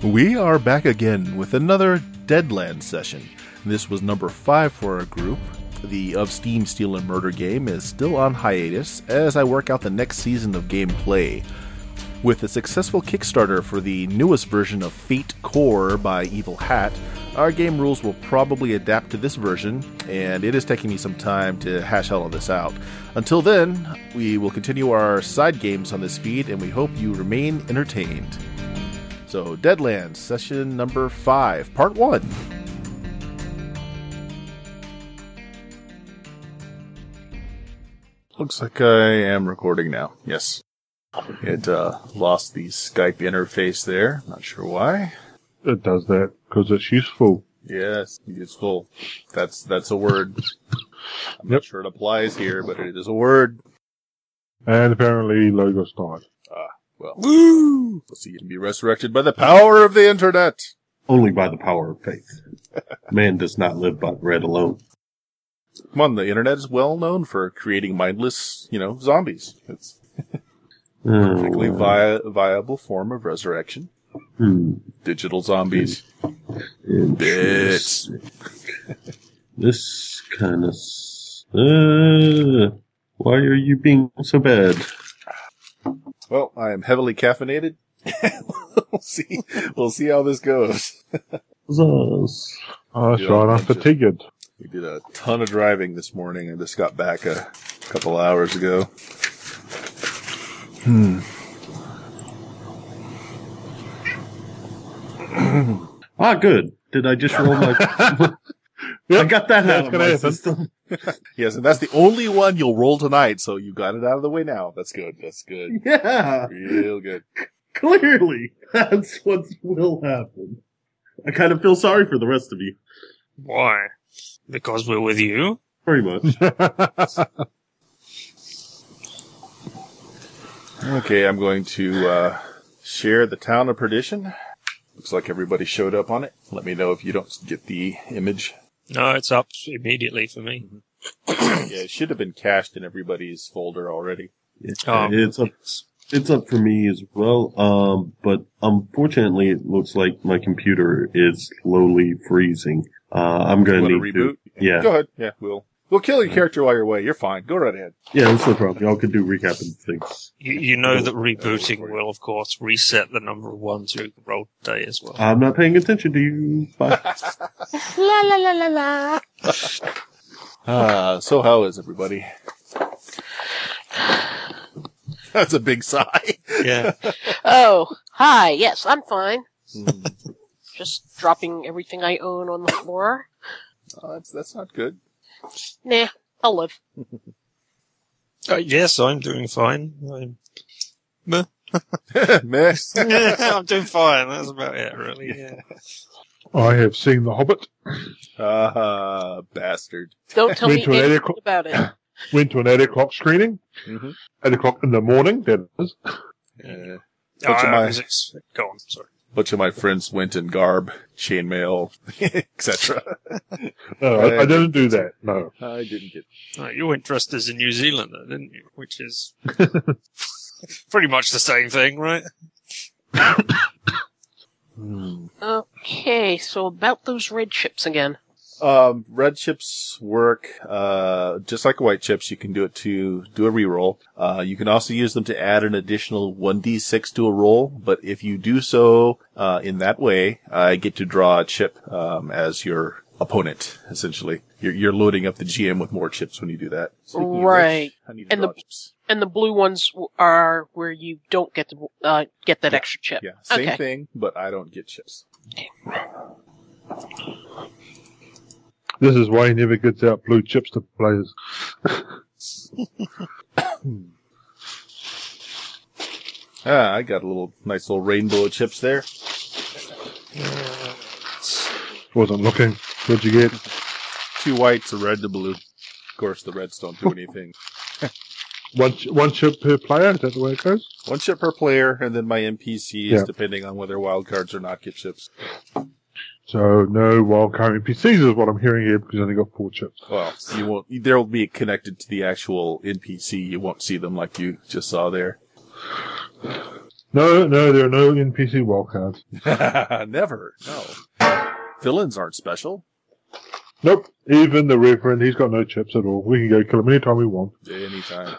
We are back again with another Deadlands session. This was number 5 for our group. The Of Steam, Steel, and Murder game is still on hiatus as I work out the next season of gameplay. With a successful Kickstarter for the newest version of Fate Core by Evil Hat, our game rules will probably adapt to this version, and it is taking me some time to hash all of this out. Until then, we will continue our side games on this feed, and we hope you remain entertained. So, Deadlands, session number 5, part 1. Looks like I am recording now. Yes. It lost the Skype interface there. Not sure why. It does that because it's useful. Yes, useful. That's a word. I'm not sure it applies here, but it is a word. And apparently Logos died. Well, woo! Let's see, you can be resurrected by the power of the internet. Only by the power of faith. Man does not live by bread alone. Come on, the internet is well known for creating mindless, zombies. It's a perfectly viable form of resurrection. Digital zombies. Bits. This kind of... why are you being so bad? Well, I am heavily caffeinated. We'll see how this goes. Zos. Oh, that's right, I'm fatigued. We did a ton of driving this morning. I just got back a couple hours ago. Good. Did I just roll my... Yep, I got that out of my happen. system. Yes, and that's the only one you'll roll tonight, so you got it out of the way now. That's good. That's good. Yeah. Real good. Clearly. That's what will happen. I kind of feel sorry for the rest of you. Why? Because we're with you? Very much. Okay, I'm going to share the Town of Perdition. Looks like everybody showed up on it. Let me know if you don't get the image. No, it's up immediately for me. Yeah, it should have been cached in everybody's folder already. It's up for me as well. But unfortunately, it looks like my computer is slowly freezing. I'm going to need reboot. Yeah. Go ahead. Yeah, we'll kill your character while you're away. You're fine. Go right ahead. Yeah, that's no problem. Y'all could do recapping things. You know that rebooting will, of course, reset the number of ones who roll today as well. I'm not paying attention to you. Bye. La la la la la. So how is everybody? That's a big sigh. Yeah. Oh, hi. Yes, I'm fine. Just dropping everything I own on the floor. That's not good. Nah, I'll live. Yes, I'm doing fine. Meh. Meh. I'm doing fine. That's about it, really. Yeah. I have seen The Hobbit. Bastard. Don't tell me Went to an 8 anything o'clock. about it. Went to an 8 o'clock screening. 8 o'clock in the morning, that is. Go on, sorry. Bunch of my friends went in garb, chainmail, etc. No, I didn't do that, no. I didn't get... Oh, you went dressed as a New Zealander, didn't you? Which is pretty much the same thing, right? Okay, so about those red chips again. Red chips work, just like white chips. You can do it to do a reroll. You can also use them to add an additional 1d6 to a roll, but if you do so, in that way, I get to draw a chip, as your opponent, essentially. You're loading up the GM with more chips when you do that. Right. I need to And draw chips. And the blue ones are where you don't get to get that extra chip. Yeah, same Okay. thing, but I don't get chips. This is why he never gets out blue chips to players. I got a nice little rainbow of chips there. Wasn't looking. What'd you get? 2 whites, a red, and a blue. Of course, the reds don't do anything. One chip per player? Is that the way it goes? 1 chip per player, and then my NPCs, Yeah. depending on whether wild cards or not, get chips. So, no wildcard NPCs is what I'm hearing here because I only got 4 chips. Well, you won't. They'll be connected to the actual NPC. You won't see them like you just saw there. No, there are no NPC wildcards. Never. No. Villains aren't special. Nope. Even the Reverend, he's got no chips at all. We can go kill him anytime we want. Anytime.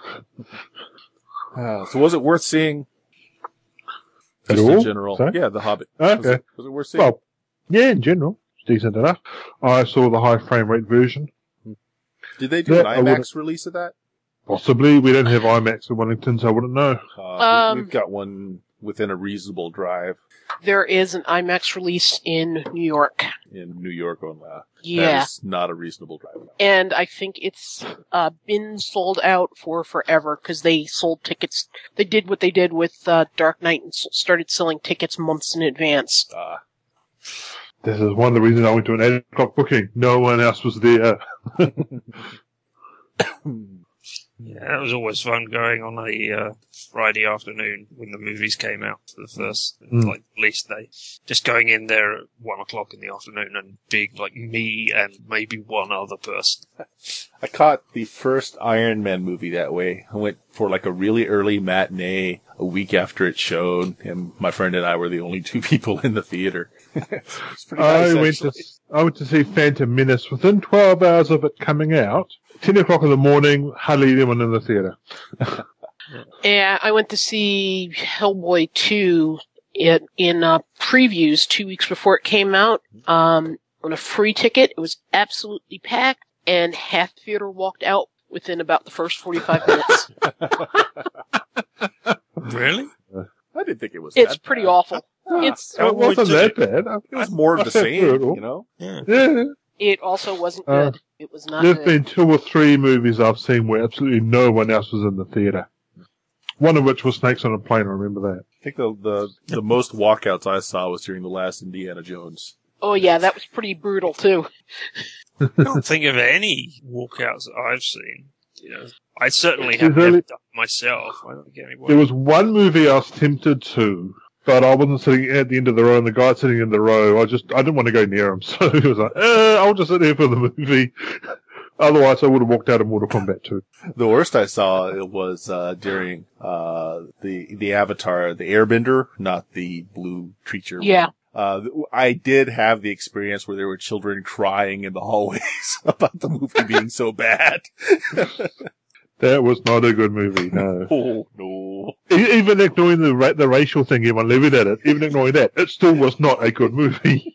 So was it worth seeing? At Just all? in general. Sorry? Yeah, The Hobbit. Okay. Was it worth seeing? Well, yeah, in general, it's decent enough. I saw the high frame rate version. Did they do Yeah, an I IMAX release of that? Possibly. We don't have IMAX in Wellington, so I wouldn't know. We've got one within a reasonable drive There is an IMAX release in New York. in New York on Yeah. That is not a reasonable drive. And I think it's been sold out for forever because they sold tickets. They did what they did with Dark Knight and started selling tickets months in advance. This is one of the reasons I went to an 8 o'clock booking. No one else was there. Yeah, it was always fun going on a Friday afternoon when the movies came out for the first release day. Just going in there at 1 o'clock in the afternoon and being like me and maybe one other person. I caught the first Iron Man movie that way. I went for like a really early matinee a week after it showed, and my friend and I were the only two people in the theater. It's pretty nice, I went to see Phantom Menace within 12 hours of it coming out. 10 o'clock in the morning, hardly anyone in the theater. Yeah, I went to see Hellboy 2 in previews 2 weeks before it came out on a free ticket. It was absolutely packed, and half the theater walked out within about the first 45 minutes. Really? I didn't think it was It's that pretty bad. awful. It wasn't that bad. It was more of the same, you know? Yeah. It also wasn't good. It was not There's good. been 2 or 3 movies I've seen where absolutely no one else was in the theater. One of which was Snakes on a Plane, I remember that. I think the most walkouts I saw was during the last Indiana Jones. Oh yeah, that was pretty brutal too. I don't think of any walkouts that I've seen. You know, I certainly There's have never only- done it myself. I don't get any There was one movie I was tempted to, but I wasn't sitting at the end of the row, and the guy sitting in the row, I didn't want to go near him, so he was like, I'll just sit here for the movie. Otherwise, I would have walked out of Mortal Kombat 2. The worst I saw it was during the Avatar, the Airbender, not the blue creature. Yeah. I did have the experience where there were children crying in the hallways about the movie being so bad. That was not a good movie, no. Oh, no. Even ignoring the racial thing everyone levied at it, even ignoring that, it still was not a good movie.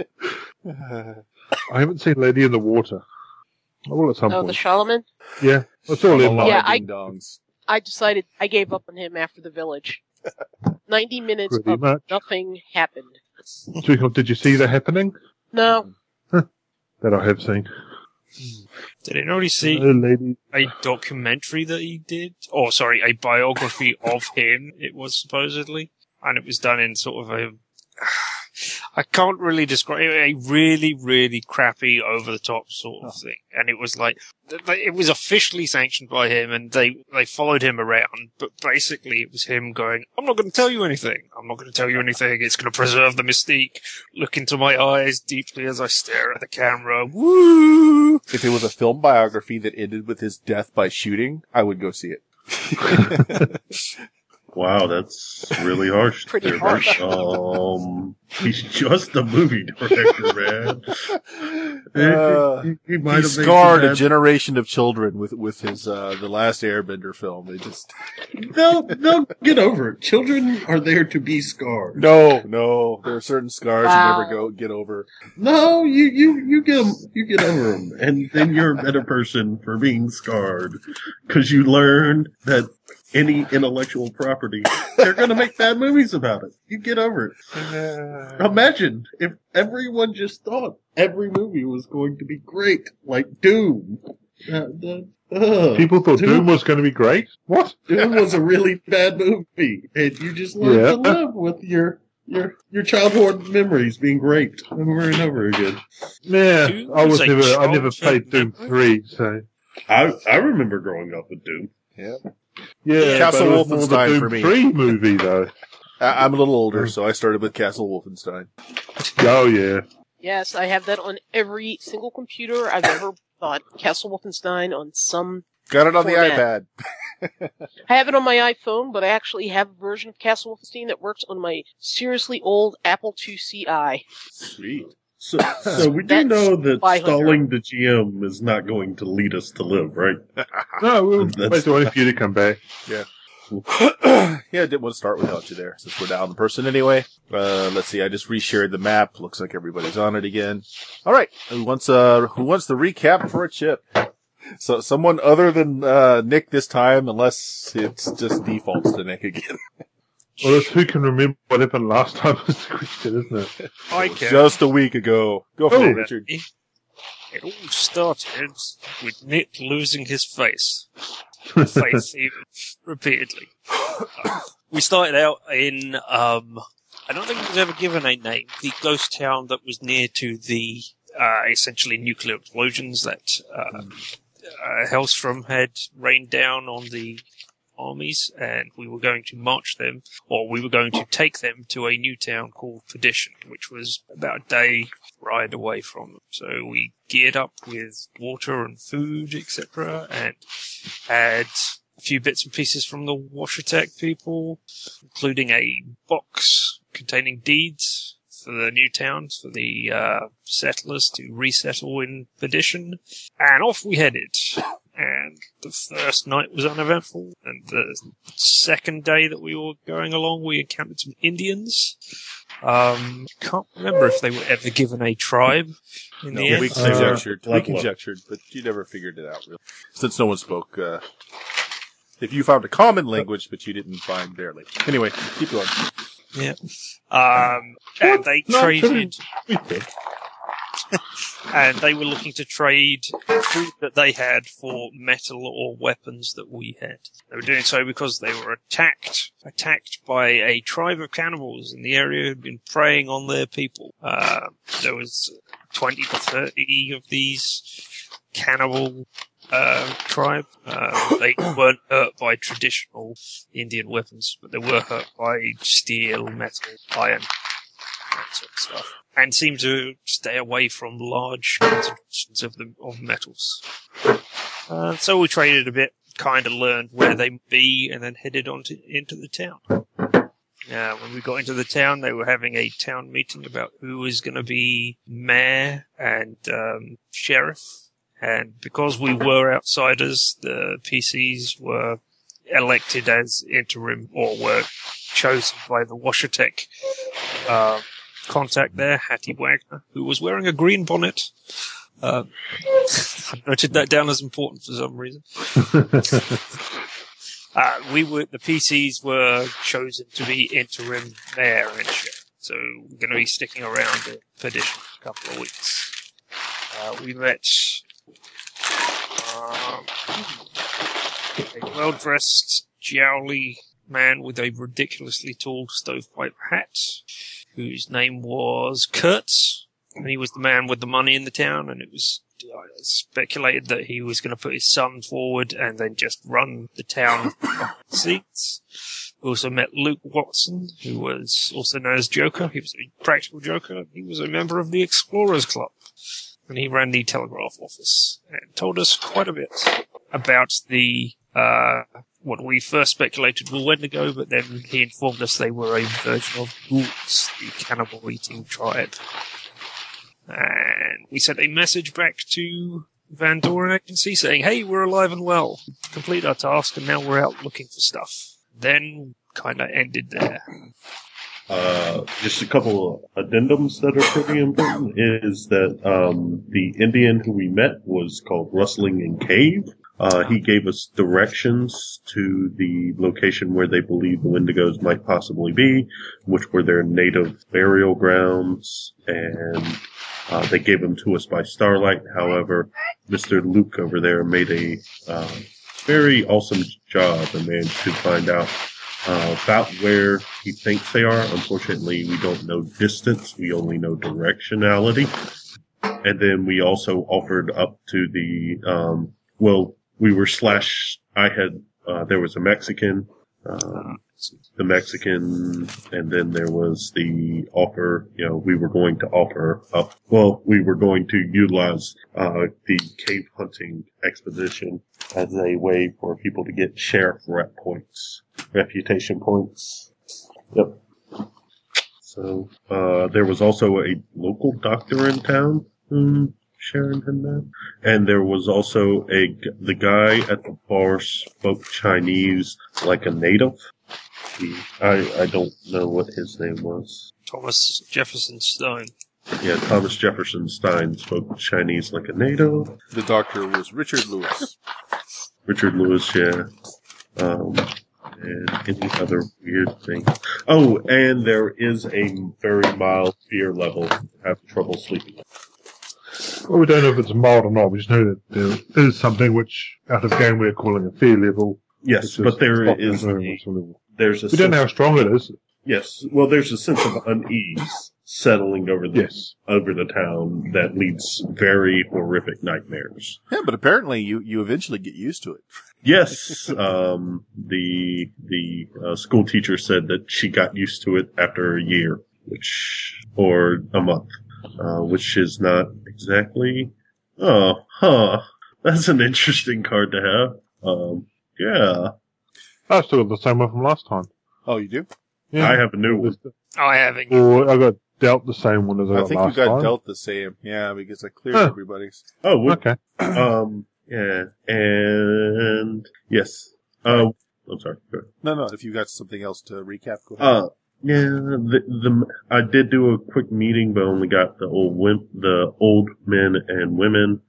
I haven't seen Lady in the Water. I will at some Oh, point. the Charlemagne? Yeah, that's all in Yeah, mind. Ding-dongs. I decided I gave up on him after The Village. 90 minutes Pretty of much. nothing happened. Speaking of, did you see that happening? No. That I have seen. Did anybody see Lady. a documentary that he did? Oh, sorry, a biography of him, it was supposedly. And it was done in sort of a... I can't really describe it, a really, really crappy, over-the-top sort of thing. And it was like, it was officially sanctioned by him, and they followed him around, but basically it was him going, I'm not going to tell you anything. I'm not going to tell you anything. It's going to preserve the mystique. Look into my eyes deeply as I stare at the camera. Woo! If it was a film biography that ended with his death by shooting, I would go see it. Wow, that's really harsh. Pretty there, harsh. Bert. He's just a movie director, man. He might He have scarred made a some generation of children with his The Last Airbender film. They just They'll get over it. Children are there to be scarred. no. There are certain scars Wow. you never get over. No, you get 'em, you get over them, and then you're a better person for being scarred because you learned that any intellectual property, they're going to make bad movies about it. You get over it. Imagine if everyone just thought every movie was going to be great, like Doom. People thought Doom was going to be great? What? Doom was a really bad movie, and you just learned to live with your childhood memories being raped over and over again. Yeah, Doom I was a never played childhood Doom memory? 3, so. I remember growing up with Doom. Yeah. Yeah, Castle but it was more the Wolfenstein Doom for me. 3 movie, though. I'm a little older, so I started with Castle Wolfenstein. Oh, yeah. Yes, I have that on every single computer I've ever bought. Castle Wolfenstein on some Got it on the format. iPad. I have it on my iPhone, but I actually have a version of Castle Wolfenstein that works on my seriously old Apple IIci. Sweet. So we do That's know that 500. stalling the GM is not going to lead us to live, right? No, we'll That's- wait for you to come back. Yeah, I didn't want to start without you there, since we're down the person anyway. Let's see, I just reshared the map. Looks like everybody's on it again. All right, who wants the recap for a chip? So someone other than Nick this time, unless it's just defaults to Nick again. Well, that's who can remember what happened last time is the question, isn't it? I can. Just a week ago. Go for it, Richard. It all started with Nick losing his face. Face even, repeatedly. We started out in, I don't think it was ever given a name, the ghost town that was near to the, essentially nuclear explosions that, Hellstrom had rained down on the armies, and we were going to march them, or we were going to take them to a new town called Perdition, which was about a day ride away from them. So we geared up with water and food, etc., and had a few bits and pieces from the Washatec people, including a box containing deeds for the new towns, for the settlers to resettle in Perdition, and off we headed. And the first night was uneventful, and the second day that we were going along, we encountered some Indians. Can't remember if they were ever given a tribe in the end. We conjectured, but you never figured it out, really. Since no one spoke, if you found a common language, but you didn't find their language. Anyway, keep going. Yeah. And they traded, and they were looking to trade food that they had for metal or weapons that we had. They were doing so because they were attacked by a tribe of cannibals in the area who'd been preying on their people. There was 20 to 30 of these cannibal tribe. They weren't hurt by traditional Indian weapons, but they were hurt by steel, metal, iron, that sort of stuff, and seemed to stay away from large concentrations of metals. So we traded a bit, kind of learned where they would be, and then headed into the town. When we got into the town, they were having a town meeting about who was going to be mayor and sheriff. And because we were outsiders, the PCs were elected as interim, or were chosen by the Washatec contact there, Hattie Wagner, who was wearing a green bonnet. I noted that down as important for some reason. The PCs were chosen to be interim mayor and sheriff, so we're going to be sticking around in Perdition for a couple of weeks. We met a well-dressed, jowly man with a ridiculously tall stovepipe hat, whose name was Kurtz, and he was the man with the money in the town, and it was speculated that he was going to put his son forward and then just run the town seats. We also met Luke Watson, who was also known as Joker. He was a practical joker. He was a member of the Explorers Club, and he ran the telegraph office and told us quite a bit about the what we first speculated were Wendigo, but then he informed us they were a version of Ghouls, the cannibal-eating tribe. And we sent a message back to Van Doren Agency saying, hey, we're alive and well. Complete our task, and now we're out looking for stuff. Then kind of ended there. Just a couple of addendums that are pretty important is that the Indian who we met was called Rustling and Cave. He gave us directions to the location where they believe the Wendigos might possibly be, which were their native burial grounds, and they gave them to us by starlight. However, Mr. Luke over there made a very awesome job and managed to find out about where he thinks they are. Unfortunately, we don't know distance. We only know directionality. And then we also offered up to the, we were there was a Mexican, the Mexican, and then there was the offer, we were going to offer up, we were going to utilize the cave hunting expedition as a way for people to get sheriff rep points, reputation points. Yep. So, there was also a local doctor in town whom Sharon had met. And there was also the guy at the bar spoke Chinese like a native. I don't know what his name was. Thomas Jefferson Stein. Yeah, Thomas Jefferson Stein spoke Chinese like a native. The doctor was Richard Lewis. Richard Lewis, yeah. And any other weird thing. Oh, and there is a very mild fear level. Have trouble sleeping. Well, we don't know if it's mild or not. We just know that there is something which, out of game, we're calling a fear level. Yes, but there is there's a we don't know how strong it is. Yes, well, there's a sense of unease settling over the town that leads very horrific nightmares. Yeah, but apparently you eventually get used to it. Yes, the school teacher said that she got used to it after a year, or a month, which is not exactly. That's an interesting card to have. Yeah. I still got the same one from last time. Oh, you do? Yeah. I have a new one. Oh, I haven't. Or I got dealt the same one as I got think last you got time. dealt the same. Yeah, because I cleared everybody's. Oh, okay. Yeah, and yes. I'm sorry. Go ahead. No. If you got something else to recap, go ahead. Yeah. I did do a quick meeting, but only got the old men and women.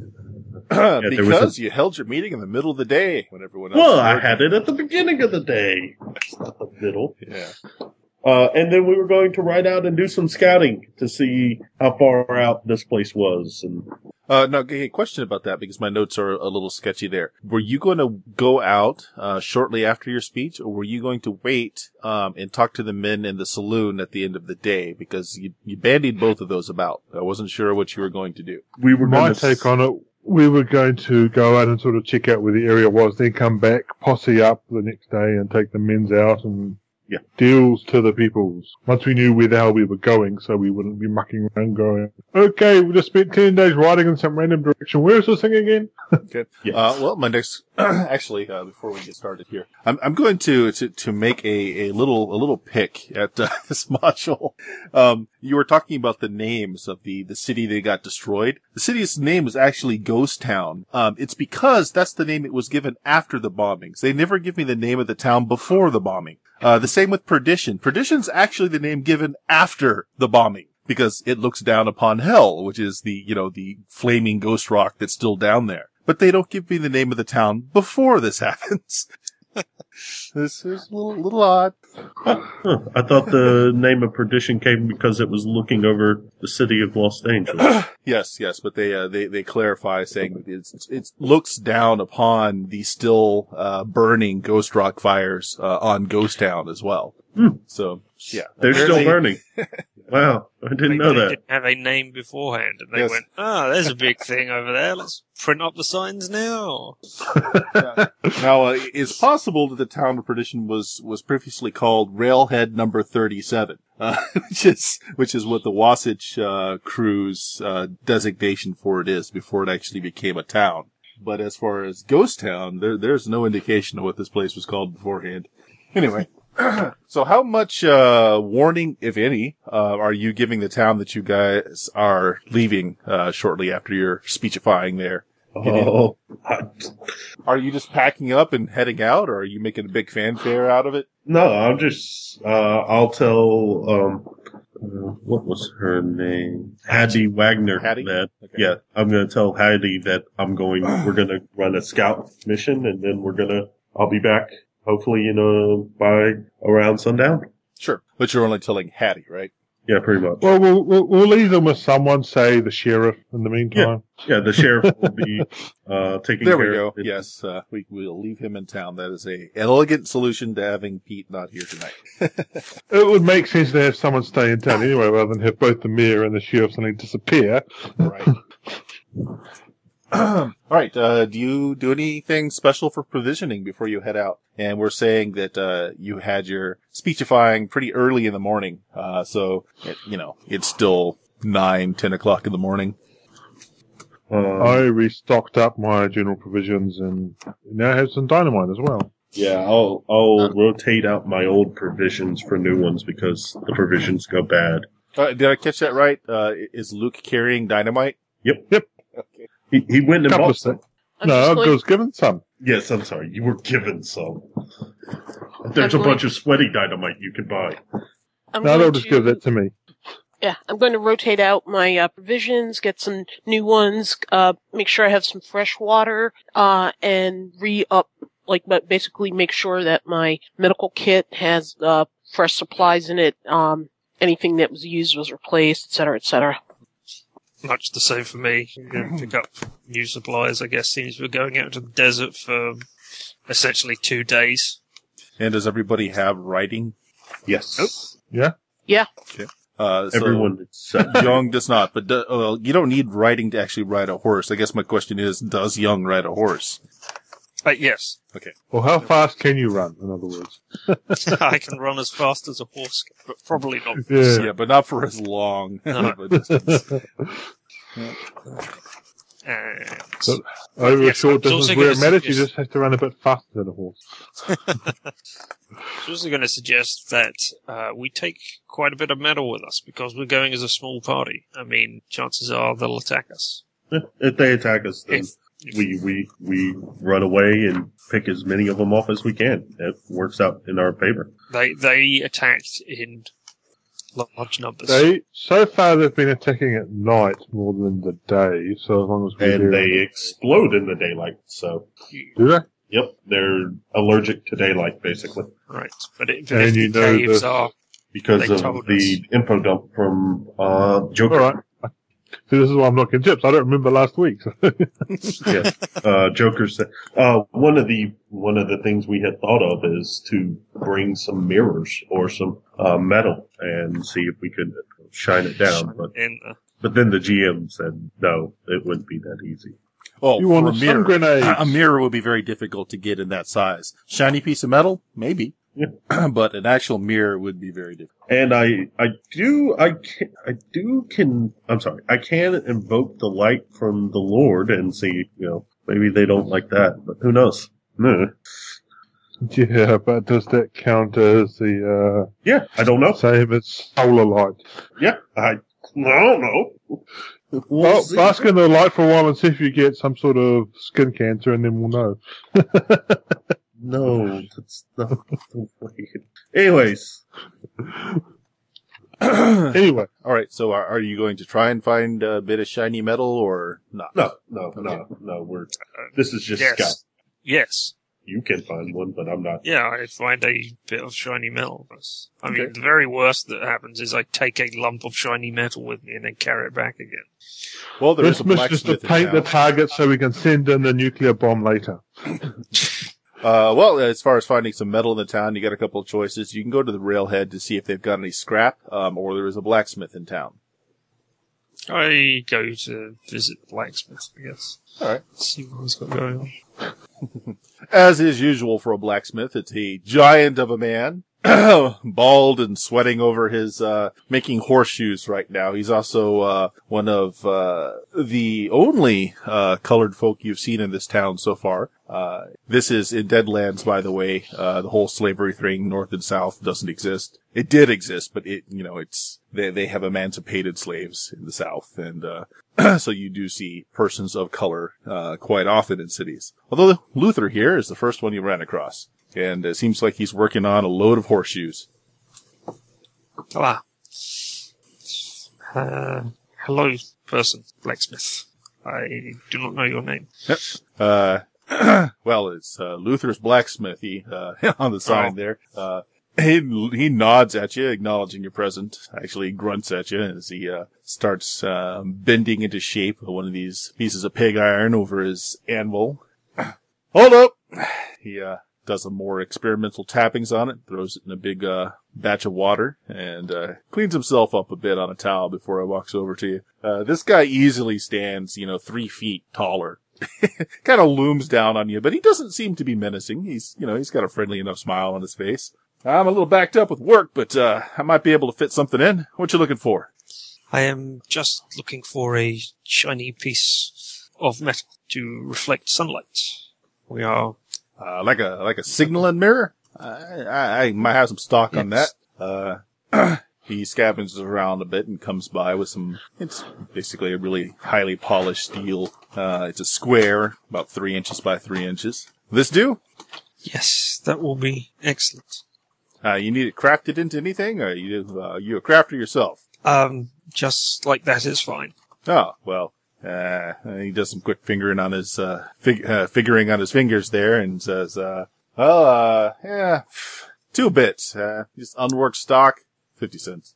Because you held your meeting in the middle of the day when everyone else. Well, I had it at the beginning of the day. Not the middle. Yeah. And then we were going to ride out and do some scouting to see how far out this place was. And no, hey, question about that because my notes are a little sketchy there. Were you going to go out shortly after your speech, or were you going to wait and talk to the men in the saloon at the end of the day? Because you bandied both of those about. I wasn't sure what you were going to do. We were My take on it, we were going to go out and sort of check out where the area was, then come back, posse up the next day and take the men's out and deals to the peoples. Once we knew where the hell we were going, so we wouldn't be mucking around going, okay, we just spent 10 days riding in some random direction. Where's this thing again? Okay. Yes. Well, my next, actually, before we get started here, I'm going to make a little pick at this module. You were talking about the names of the city that got destroyed. The city's name was actually Ghost Town. It's because that's the name it was given after the bombings. They never give me the name of the town before the bombing. The same with Perdition. Perdition's actually the name given after the bombing because it looks down upon hell, which is the flaming ghost rock that's still down there. But they don't give me the name of the town before this happens. This is a little odd. I thought the name of Perdition came because it was looking over the city of Los Angeles. Yes, but they clarify saying that it looks down upon the still burning ghost rock fires on Ghost Town as well. So yeah, they're still burning. Wow, I didn't know that. They didn't have a name beforehand, and they went, there's a big thing over there. Let's print up the signs now. Now, it's possible that the town of Perdition was previously called Railhead Number 37, which is what the Wasatch crew's designation for it is before it actually became a town. But as far as Ghost Town, there's no indication of what this place was called beforehand. Anyway. So how much warning, if any, are you giving the town that you guys are leaving shortly after your speechifying there? Are you just packing up and heading out, or are you making a big fanfare out of it? No, I'm just, I'll tell, what was her name? Hattie Wagner. Hattie? That, Okay. Yeah, I'm going to tell Hattie that we're going to run a scout mission, and then I'll be back. Hopefully, by around sundown. Sure. But you're only telling Hattie, right? Yeah, pretty much. Well, we'll leave them with someone, say the sheriff, in the meantime. Yeah, the sheriff will be taking There care we go. of it. Yes, we'll leave him in town. That is an elegant solution to having Pete not here tonight. It would make sense to have someone stay in town anyway, rather than have both the mayor and the sheriff suddenly disappear. Right. All right. Do you do anything special for provisioning before you head out? And we're saying that you had your speechifying pretty early in the morning. So it's still 9, 10 o'clock in the morning. I restocked up my general provisions and now have some dynamite as well. Yeah, I'll rotate out my old provisions for new ones because the provisions go bad. Did I catch that right? Is Luke carrying dynamite? Yep. Okay. He went and Couple bought of some. I'm No, just I going- was given some. Yes, I'm sorry. You were given some. There's a I'm bunch of sweaty dynamite you can buy. I'm No, going they'll just to- give that to me. Yeah, I'm going to rotate out my provisions, get some new ones, make sure I have some fresh water, and re-up, basically make sure that my medical kit has fresh supplies in it. Anything that was used was replaced, et cetera, et cetera. Much the same for me. I'm going to pick up new supplies, I guess, since we're going out to the desert for essentially 2 days. And does everybody have writing? Yes. Yeah? Yeah. So Everyone except Young does not, but you don't need writing to actually ride a horse. I guess my question is, does Young ride a horse? Yes. Okay. Well, how fast can you run, in other words? I can run as fast as a horse, but probably not. Yeah. Yeah, but not for as long No. of a distance. And So, over Yes, a short I was distance also where it gonna matters, you suggest- just have to run a bit faster than a horse. I was also going to suggest that we take quite a bit of metal with us because we're going as a small party. I mean, chances are they'll attack us. if they attack us, then If- we run away and pick as many of them off as we can. It works out in our favor. They attacked in large numbers. So far they've been attacking at night more than the day, so as long as we're And there. they explode in the daylight, so Do they? yep, they're allergic to daylight basically. Right, but if And the you know caves the- are Because They of told the info dump from Joker. Alright. See, this is why I'm not getting tips. I don't remember last week. Yes. Joker said one of the things we had thought of is to bring some mirrors or some metal and see if we could shine it down. But then the GM said no, it wouldn't be that easy. Oh, You for want a a mirror. sun grenade. A mirror would be very difficult to get in that size. Shiny piece of metal? Maybe. Yeah. But an actual mirror would be very difficult. And I can invoke the light from the Lord and see, maybe they don't like that, but who knows? No. Yeah, but does that count as the Yeah, I don't know. same as solar light? Yeah, I don't know. Well, see. bask in the light for a while and see if you get some sort of skin cancer, and then we'll know. No, that's not the way. Anyways, Anyway, All right, so are you going to try and find a bit of shiny metal or not? no. This is just Scout. Yes. You can find one, but I'm not. Yeah, I find a bit of shiny metal. I mean, Okay. the very worst that happens is I take a lump of shiny metal with me and then carry it back again. Well, there is this a mission is to blacksmith in paint the town. target so we can send in the nuclear bomb later. Well, as far as finding some metal in the town, you got a couple of choices. You can go to the railhead to see if they've got any scrap, or there is a blacksmith in town. I go to visit the blacksmith, I guess. All right. See what he's got going on. As is usual for a blacksmith, it's a giant of a man, bald and sweating over his, making horseshoes right now. He's also, one of, the only, colored folk you've seen in this town so far. This is in Deadlands, by the way. The whole slavery thing, north and south, doesn't exist. It did exist, but they have emancipated slaves in the south, and, so you do see persons of color, quite often in cities. Although Luther here is the first one you ran across. And it seems like he's working on a load of horseshoes. Ah. Hello, person, blacksmith. I do not know your name. Well, it's, Luther's Blacksmithy, on the sign there. He nods at you, acknowledging your presence. Actually, grunts at you as he, starts, bending into shape one of these pieces of pig iron over his anvil. Hold up! He, does some more experimental tappings on it, throws it in a big batch of water, and cleans himself up a bit on a towel before he walks over to you. This guy easily stands, 3 feet taller. Kind of looms down on you, but he doesn't seem to be menacing. He's got a friendly enough smile on his face. I'm a little backed up with work, but I might be able to fit something in. What you looking for? I am just looking for a shiny piece of metal to reflect sunlight. We are like a signaling mirror. I might have some stock on that. He scavens around a bit and comes by with some. It's basically a really highly polished steel. It's a square, about 3 inches by 3 inches. This do? Yes, that will be excellent. You need it crafted into anything, or you a crafter yourself? Just like that is fine. Oh, well, he does some quick fingering on his, figuring on his fingers there and says, yeah, 2 bits, just unworked stock, 50 cents.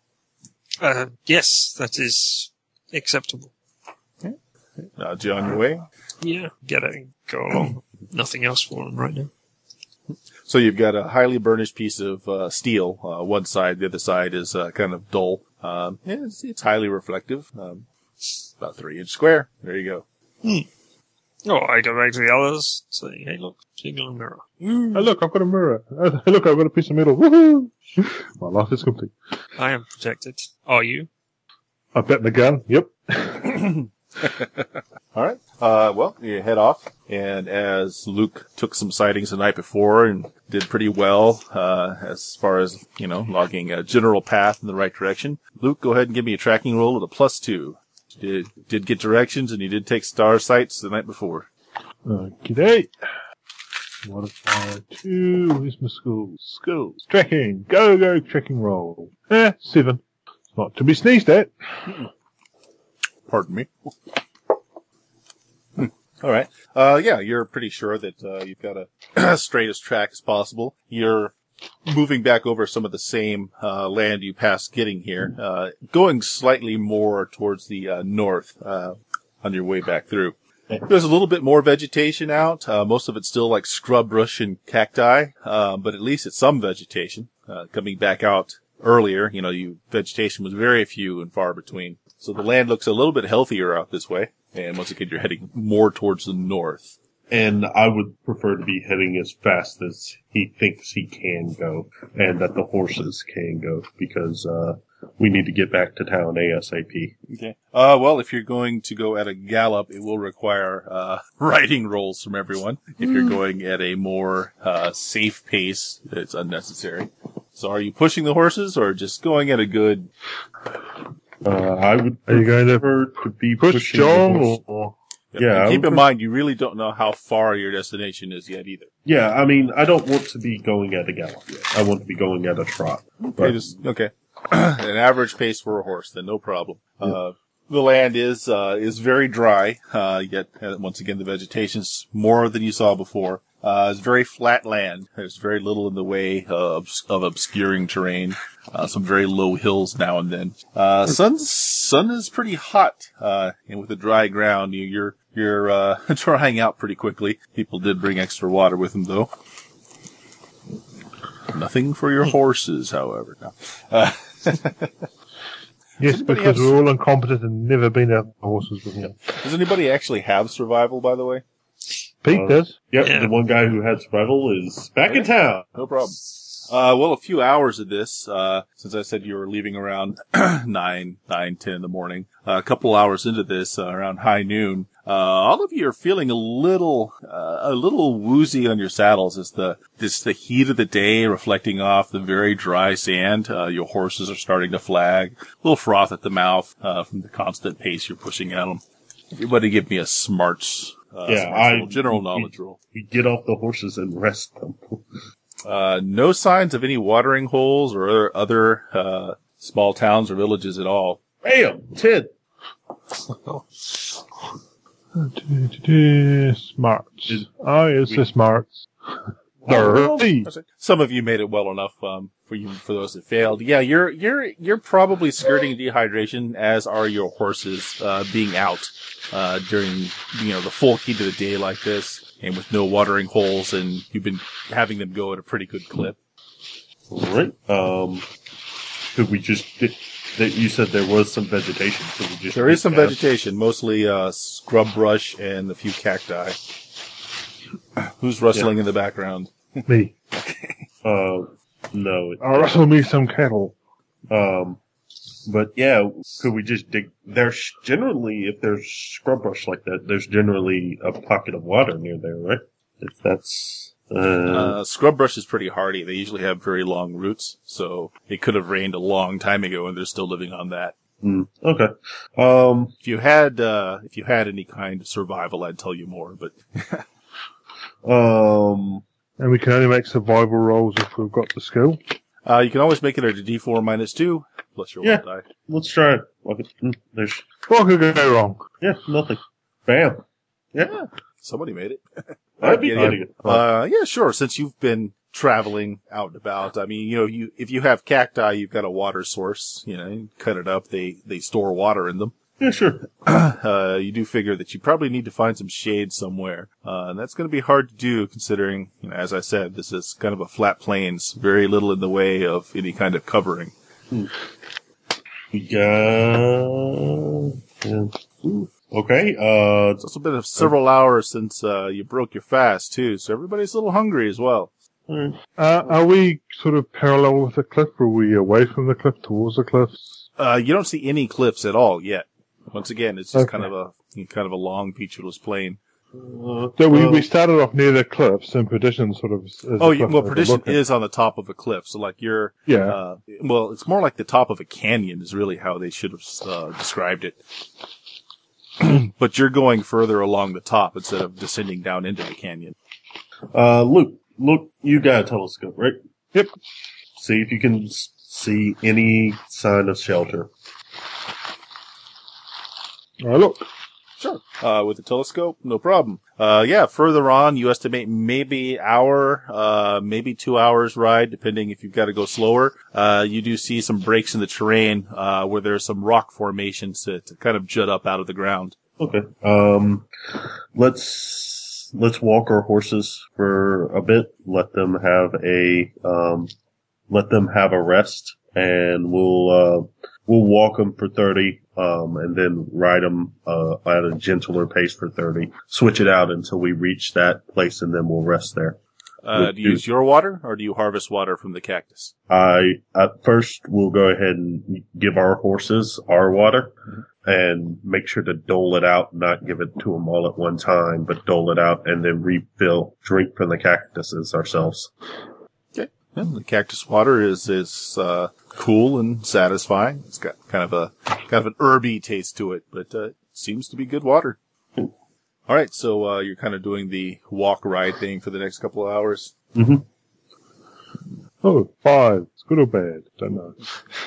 Yes, that is acceptable. Nod you on your way. Yeah, go along. Nothing else for him right now. So you've got a highly burnished piece of, steel, one side, the other side is, kind of dull. It's highly reflective, about 3-inch square. There you go. Oh, I go back to the others, say, hey look, signal mirror. Hey, look, I've got a mirror. Hey, look, I've got a piece of metal. Woohoo! My life is complete. I am protected. Are you? I bet my gun. Yep. All right. Well, you head off, and as Luke took some sightings the night before and did pretty well, as far as, logging a general path in the right direction, Luke, go ahead and give me a tracking roll at a +2. You did get directions, and you did take star sights the night before. G'day. Modify 2. Where's my schools? Schools. Tracking. Go, tracking roll. 7. It's not to be sneezed at. Pardon me. All right. Yeah, you're pretty sure that you've got a straightest track as possible. You're moving back over some of the same land you passed getting here, going slightly more towards the north on your way back through. There's a little bit more vegetation out. Most of it's still like scrub brush and cacti, but at least it's some vegetation. Coming back out earlier, vegetation was very few and far between. So the land looks a little bit healthier out this way. And once again, you're heading more towards the north. And I would prefer to be heading as fast as he thinks he can go, and that the horses can go, because we need to get back to town ASAP. Okay. Well, if you're going to go at a gallop, it will require riding rolls from everyone. If you're going at a more safe pace, it's unnecessary. So are you pushing the horses, or just going at a good... I would Are you going to prefer to be push pushing John the horse. or? Yeah, and keep in mind, you really don't know how far your destination is yet either. Yeah, I mean, I don't want to be going at a gallop yet. I want to be going at a trot. Okay. An average pace for a horse, then no problem. The land is very dry, yet once again the vegetation's more than you saw before. It's very flat land. There's very little in the way of obscuring terrain. Some very low hills now and then. Sun is pretty hot, and with the dry ground, you're drying out pretty quickly. People did bring extra water with them, though. Nothing for your horses, however. No. Yes, because we're all incompetent and never been out the horses before. Does anybody actually have survival, by the way? Pete does. Yep, Yeah. The one guy who had survival is back in town. No problem. Well, a few hours of this, since I said you were leaving around 9, 10 in the morning, a couple hours into this, around high noon, all of you are feeling a little woozy on your saddles as the heat of the day reflecting off the very dry sand. Your horses are starting to flag, a little froth at the mouth, from the constant pace you're pushing at them. Everybody give me a smarts, general knowledge roll. We get off the horses and rest them. No signs of any watering holes or other small towns or villages at all. Bam! 10. Smarts. Oh, yes, the smarts. Dirty. Some of you made it well enough for those that failed. Yeah, you're probably skirting dehydration, as are your horses being out during the full heat of the day like this. and with no watering holes, and you've been having them go at a pretty good clip. Right. Could we just that you said there was some vegetation? Could we just There is some vegetation, mostly scrub brush and a few cacti. Who's rustling in the background? Me. No. I'll rustle me some cattle. But yeah, could we just dig? There's generally, if there's scrub brush like that, there's generally a pocket of water near there, right? If that's Scrub brush is pretty hardy. They usually have very long roots, so it could have rained a long time ago, and they're still living on that. Okay. If you had any kind of survival, I'd tell you more, but And we can only make survival rolls if we've got the skill. you can always make it a D4 -2 plus your Yeah. one die. Let's try it. Okay. There's What could go wrong? nothing. Bam. Yeah. Somebody made it. I'd be Yeah, getting it. yeah, sure. Since you've been traveling out and about, I mean, if you have cacti, you've got a water source. You cut it up. They store water in them. Yeah, sure. You do figure that you probably need to find some shade somewhere, and that's going to be hard to do considering, as I said, this is kind of a flat plains, very little in the way of any kind of covering. We got. Okay. It's also been several hours since you broke your fast too, so everybody's a little hungry as well. Are we sort of parallel with the cliff, or are we away from the cliff towards the cliffs? You don't see any cliffs at all yet. Once again, it's just Okay. kind of a long featureless plain. So we started off near the cliffs, and Perdition sort of. Is the cliff Perdition overlooking. is on the top of a cliff, so like you're. Yeah. Well, it's more like the top of a canyon is really how they should have described it. But you're going further along the top instead of descending down into the canyon. Luke, look, you got a telescope, right? Yep. See if you can see any sign of shelter. Look. Sure. With the telescope, no problem. Further on, you estimate maybe hour, maybe 2 hours ride, depending if you've got to go slower. You do see some breaks in the terrain, where there's some rock formations that kind of jut up out of the ground. Okay. Let's walk our horses for a bit. Let them have a rest, and we'll walk them for 30, and then ride them, at a gentler pace for 30. Switch it out until we reach that place, and then we'll rest there. Do you use your water, or do you harvest water from the cactus? At first, we'll go ahead and give our horses our water and make sure to dole it out, not give it to them all at one time, but dole it out and then drink from the cactuses ourselves. Okay. Yeah, the cactus water is cool and satisfying. It's got kind of an herby taste to it, but it seems to be good water. All right, so you're kind of doing the walk ride thing for the next couple of hours. Mm-hmm. Oh, 5. It's good or bad? Don't know.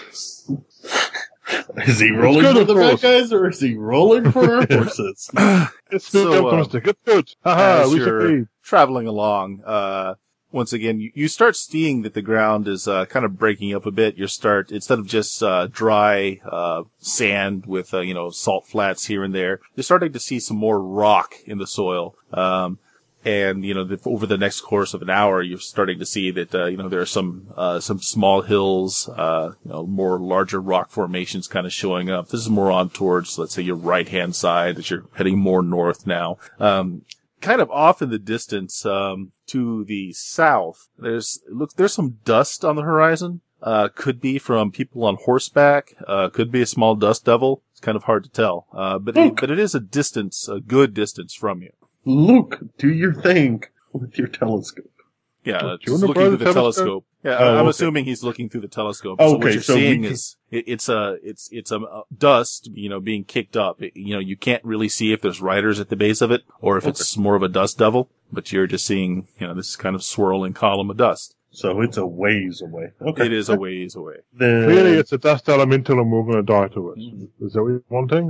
Is he rolling good, for of the bad course. guys, or is he rolling for our horses? It's So, optimistic. It's good. Haha, As we you're succeed. traveling along, once again, you start seeing that the ground is kind of breaking up a bit. Instead of just dry sand with salt flats here and there, you're starting to see some more rock in the soil. And over the next course of an hour, you're starting to see that there are some small hills, more larger rock formations kind of showing up. This is more on towards, let's say, your right hand side as you're heading more north now. Kind of off in the distance, to the south, there's some dust on the horizon. Could be from people on horseback. Could be a small dust devil. It's kind of hard to tell. But it is a good distance from you. Luke, do your thing with your telescope. Yeah, Do you just wanna looking borrow through the the telescope? telescope. Yeah, Oh, I'm okay. assuming he's looking through the telescope. Okay, So what you're so we seeing can- is it's dust, being kicked up. You can't really see if there's riders at the base of it or if it's more of a dust devil, but you're just seeing, this kind of swirling column of dust. So it's a ways away. Okay. It is a ways away. Clearly, Then, it's a dust elemental, and we're going to die to it. Is that what you're wanting?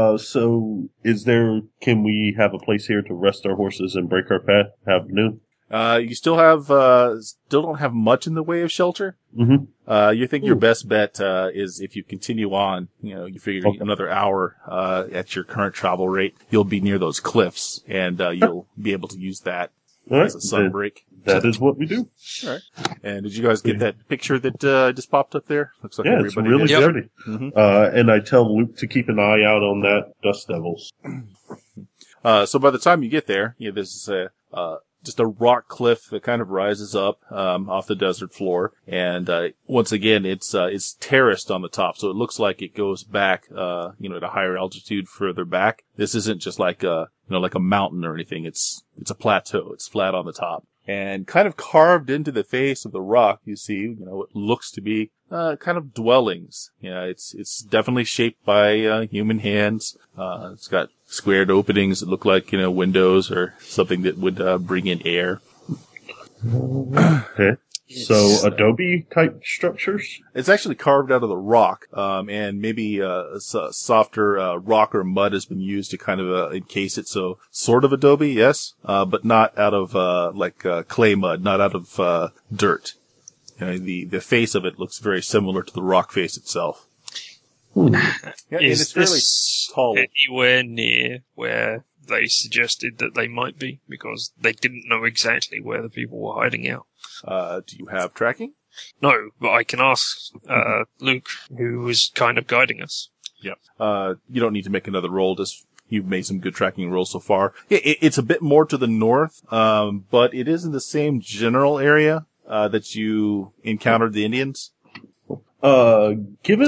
so can we have a place here to rest our horses and break our path? Have noon? You still don't have much in the way of shelter. Mm-hmm. You think your best bet, is if you continue on, you figure another hour, at your current travel rate, you'll be near those cliffs and, you'll be able to use that as a sun break. That is what we do. All right. And did you guys get that picture that, just popped up there? Looks like It's everybody really did. pretty. Mm-hmm. And I tell Luke to keep an eye out on that Dust Devils. So by the time you get there, there's just a rock cliff that kind of rises up, off the desert floor. And, once again, it's terraced on the top. So it looks like it goes back, at a higher altitude further back. This isn't just like like a mountain or anything. It's a plateau. It's flat on the top. And kind of carved into the face of the rock, you see, it looks to be, kind of dwellings. It's definitely shaped by, human hands. It's got squared openings that look like, windows or something that would, bring in air. Okay. So adobe type structures? It's actually carved out of the rock, and maybe a softer rock or mud has been used to kind of encase it. So sort of adobe, yes, but not out of clay mud, not out of dirt. The face of it looks very similar to the rock face itself. Yeah, Is it's fairly this tall. anywhere near where they suggested that they might be? Because they didn't know exactly where the people were hiding out. Do you have tracking? No, but I can ask Luke, who was kind of guiding us. Yeah. You don't need to make another roll. Just you've made some good tracking rolls so far. It's a bit more to the north, but it is in the same general area that you encountered the Indians. Given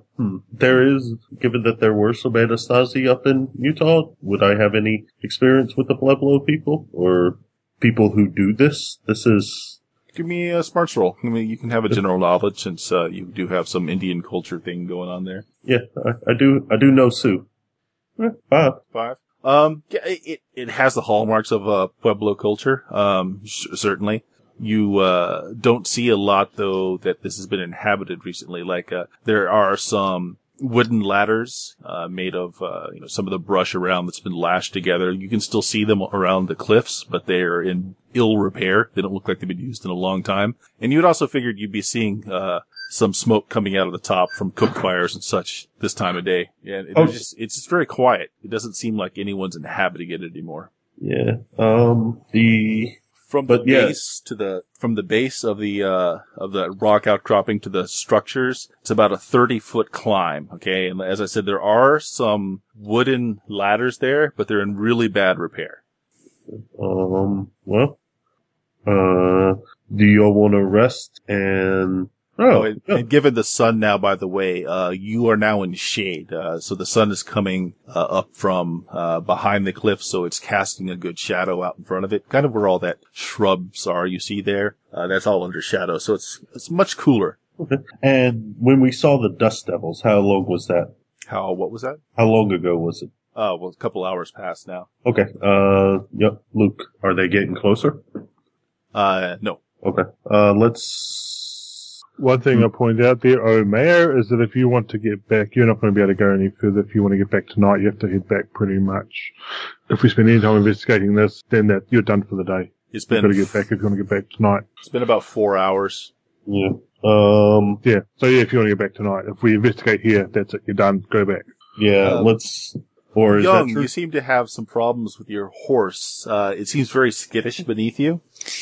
that there were some Anasazi up in Utah, would I have any experience with the Pueblo people or people who do this? This is. Give me a smarts roll. I mean, you can have a general knowledge since you do have some Indian culture thing going on there. Yeah, I do know Sioux. 5. It has the hallmarks of Pueblo culture. Certainly. You don't see a lot though that this has been inhabited recently. Like there are some wooden ladders made of some of the brush around that's been lashed together. You can still see them around the cliffs, but they're in ill repair. They don't look like they've been used in a long time. And you'd also figured you'd be seeing some smoke coming out of the top from cook fires and such this time of day. Yeah, it's just very quiet. It doesn't seem like anyone's inhabiting it anymore. Yeah. From the base of the rock outcropping to the structures, it's about a 30-foot climb. Okay. And as I said, there are some wooden ladders there, but they're in really bad repair. Do y'all want to rest and and given the sun now, by the way, you are now in shade. So the sun is coming up from behind the cliff, so it's casting a good shadow out in front of it, kind of where all that shrubs are. You see there, that's all under shadow, so it's much cooler. Okay. And when we saw the Dust Devils, how long was that? What was that? How long ago was it? Well, a couple hours past now. Okay. Yep. Luke, are they getting closer? No. Okay. Let's. One thing I pointed out there, Mayor, is that if you want to get back, you're not going to be able to go any further. If you want to get back tonight, you have to head back pretty much. If we spend any time investigating this, then you're done for the day. You've got to get back if you want to get back tonight. It's been about 4 hours. Yeah. Yeah. So yeah, if you want to get back tonight, if we investigate here, that's it. You're done. Go back. Yeah. Let's. Or is Young, that true? you seem to have some problems with your horse. It seems very skittish beneath you.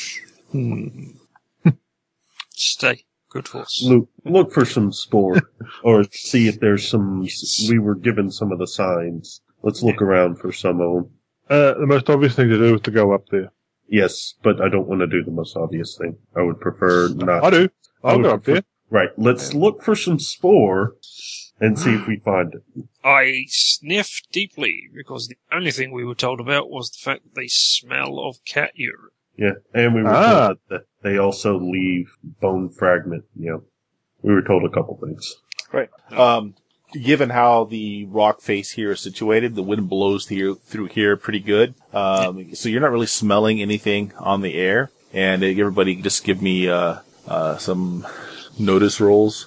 Stay. Good horse. Look for some spoor, or see if there's some. Yes. We were given some of the signs. Let's look around for some of them. The most obvious thing to do is to go up there. Yes, but I don't want to do the most obvious thing. I would prefer not. I do. I'll go up there. Right. Let's look for some spoor and see if we find it. I sniffed deeply because the only thing we were told about was the fact that they smell of cat urine. Yeah, and we were told that they also leave bone fragment. We were told a couple things. Right. Given how the rock face here is situated, the wind blows through here pretty good. So you're not really smelling anything on the air. And everybody just give me some notice rolls.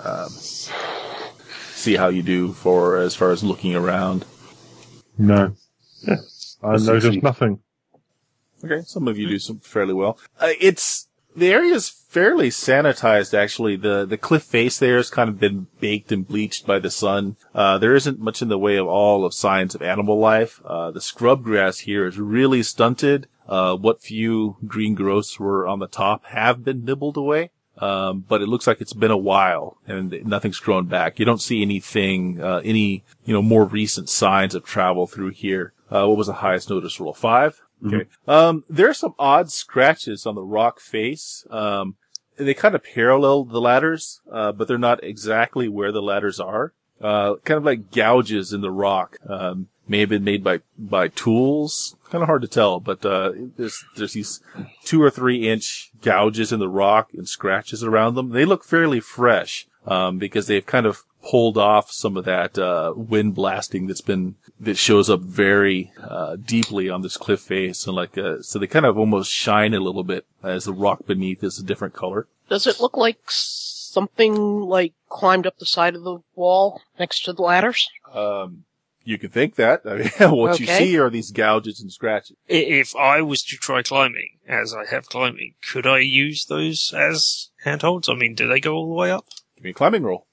See how you do as far as looking around. No. Yeah. I noticed nothing. Okay, some of you do some fairly well. The area is fairly sanitized, actually. The cliff face there has kind of been baked and bleached by the sun. There isn't much in the way of signs of animal life. The scrub grass here is really stunted. What few green growths were on the top have been nibbled away. But it looks like it's been a while and nothing's grown back. You don't see anything, more recent signs of travel through here. What was the highest notice roll? 5? Okay. There are some odd scratches on the rock face. They kind of parallel the ladders, but they're not exactly where the ladders are. Kind of like gouges in the rock. May have been made by tools. Kind of hard to tell, but, there's these 2 or 3 inch gouges in the rock and scratches around them. They look fairly fresh, because they've kind of pulled off some of that, wind blasting that shows up very, deeply on this cliff face. And so they kind of almost shine a little bit as the rock beneath is a different color. Does it look like something like climbed up the side of the wall next to the ladders? You can think that. I mean, what you Okay. see are these gouges and scratches. If I was to try climbing, as I have climbing, could I use those as handholds? I mean, do they go all the way up? Give me a climbing roll.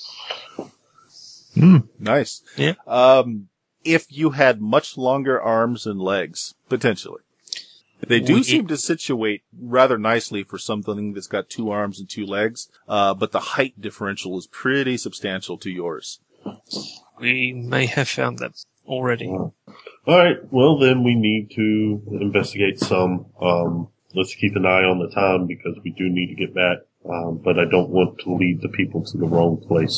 Nice. Yeah. If you had much longer arms and legs, potentially. They do seem to situate rather nicely for something that's got 2 arms and 2 legs, but the height differential is pretty substantial to yours. We may have found them already. All right. Well, then we need to investigate some. Let's keep an eye on the town because we do need to get back. But I don't want to lead the people to the wrong place.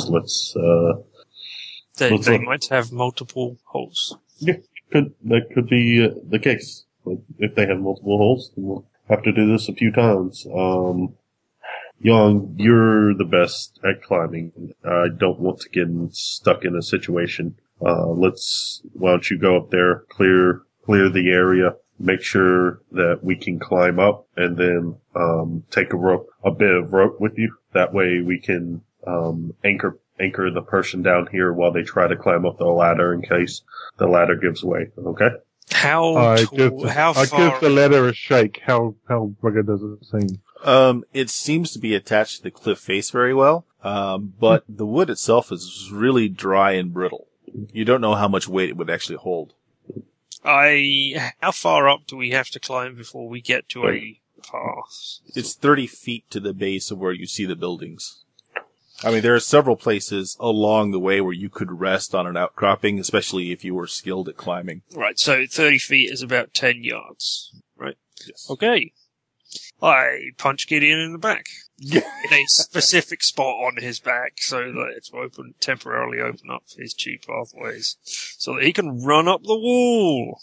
They look. might have multiple holes. Yeah, that could be the case. But if they have multiple holes, then we'll have to do this a few times. Young, you're the best at climbing. I don't want to get stuck in a situation. Why don't you go up there, clear the area, make sure that we can climb up, and then, take a bit of rope with you. That way we can, anchor the person down here while they try to climb up the ladder in case the ladder gives way. Okay? How give the ladder a shake. How rugged does it seem? It seems to be attached to the cliff face very well, but the wood itself is really dry and brittle. You don't know how much weight it would actually hold. How far up do we have to climb before we get to a path? It's 30 feet to the base of where you see the buildings. I mean, there are several places along the way where you could rest on an outcropping, especially if you were skilled at climbing. Right, so 30 feet is about 10 yards, right? Yes. Okay. I punch Gideon in the back. In a specific spot on his back so that it's temporarily open up his tube pathways so that he can run up the wall.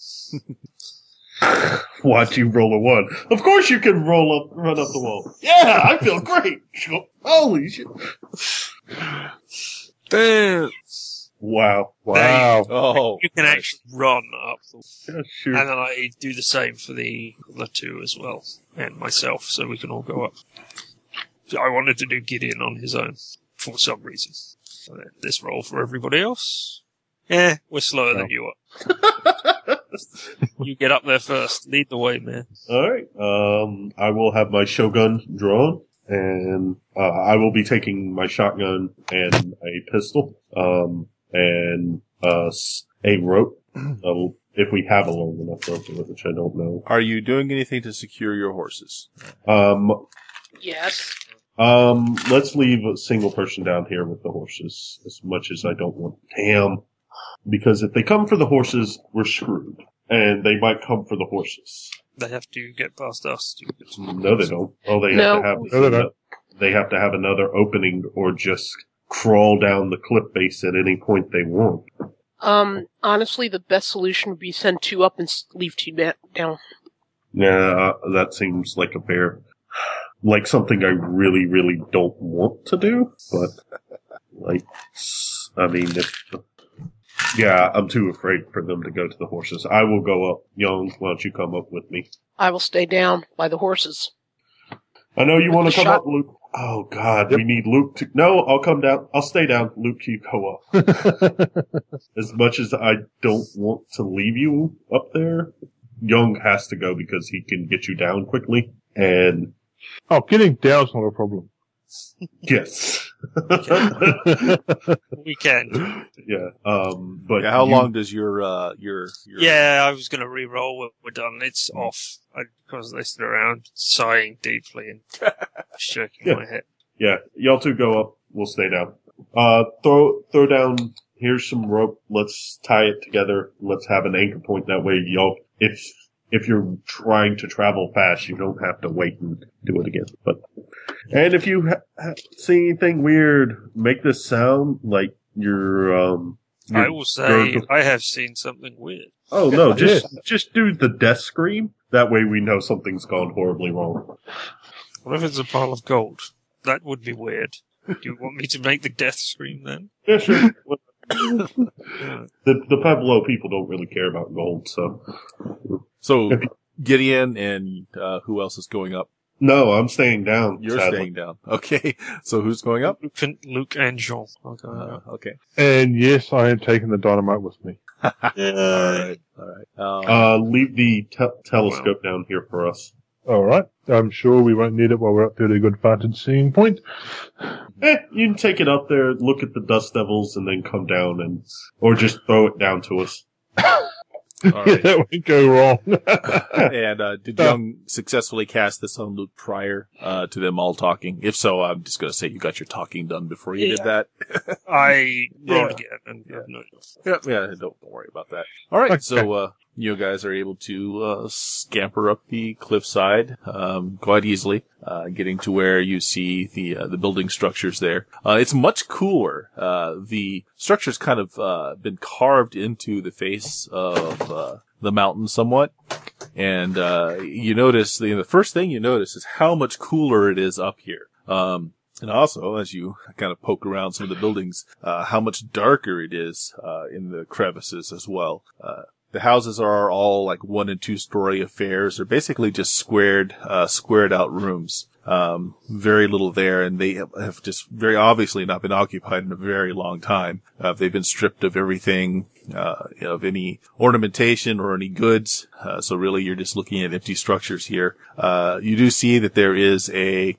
Watch you roll a 1. Of course you can run up the wall. Yeah, I feel great. Holy shit. Damn. Wow. Oh. You can actually run up the wall. Yeah, sure. And then I do the same for the other 2 as well. And myself, so we can all go up. So I wanted to do Gideon on his own, for some reason. So then this roll for everybody else. Yeah, we're slower than you are. You get up there first. Lead the way, man. Alright, I will have my shogun drawn, and, I will be taking my shotgun and a pistol, and, a rope, if we have a long enough rope, which I don't know. Are you doing anything to secure your horses? Yes. Let's leave a single person down here with the horses, as much as I don't want Tam. Because if they come for the horses, we're screwed. And they might come for the horses. They have to get past us. No, they don't. Oh, they No. have to have another opening or just crawl down the cliff face at any point they want. Honestly, the best solution would be send 2 up and leave 2 down. Yeah, that seems like like something I really, really don't want to do. But, I'm too afraid for them to go to the horses. I will go up. Young, why don't you come up with me? I will stay down by the horses. I know you want to come Shot. up, Luke. Oh, God, we need Luke to... No, I'll come down. I'll stay down. Luke, you go up. As much as I don't want to leave you up there, Young has to go because he can get you down quickly. And Oh, getting down's not a problem. yes, We can. yeah. But Yeah, how you- long does your Yeah, I was going to re-roll when we're done. It's off. I was listening around, sighing deeply and shaking Yeah. my head. Yeah, y'all two go up. We'll stay down. Throw down. Here's some rope. Let's tie it together. Let's have an anchor point. That way, y'all, if you're trying to travel fast, you don't have to wait and do it again. And if you see anything weird, make this sound like you're. I will say I have seen something weird. Oh no! Just do the death scream. That way, we know something's gone horribly wrong. What if it's a pile of gold? That would be weird. Do you want me to make the death scream then? Yeah, sure. Yeah. The Pueblo people don't really care about gold, so. So Gideon and who else is going up? No, I'm staying down. You're sadly. staying down. Okay. So who's going up? Luke and Jean are going up. Okay. And yes, I am taking the dynamite with me. All right. All right. Leave the telescope down here for us. All right. I'm sure we won't need it while we're up there at a good vantage seeing point. You can take it up there, look at the dust devils, and then come down or just throw it down to us. All Yeah, right. that won't go wrong. And did Young successfully cast this on Luke prior to them all talking? If so, I'm just going to say you got your talking done before you did that. I rolled Yeah. again and no. Yeah, don't worry about that. All right, Okay. so you guys are able to scamper up the cliffside quite easily, getting to where you see the building structures there. It's much cooler. The structure's kind of been carved into the face of the mountain somewhat. And you notice the first thing you notice is how much cooler it is up here. And also, as you kind of poke around some of the buildings, how much darker it is in the crevices as well. The houses are all like 1 and 2 story affairs. They're basically just squared out rooms. Very little there, and they have just very obviously not been occupied in a very long time. They've been stripped of everything, of any ornamentation or any goods. So really you're just looking at empty structures here. You do see that there is a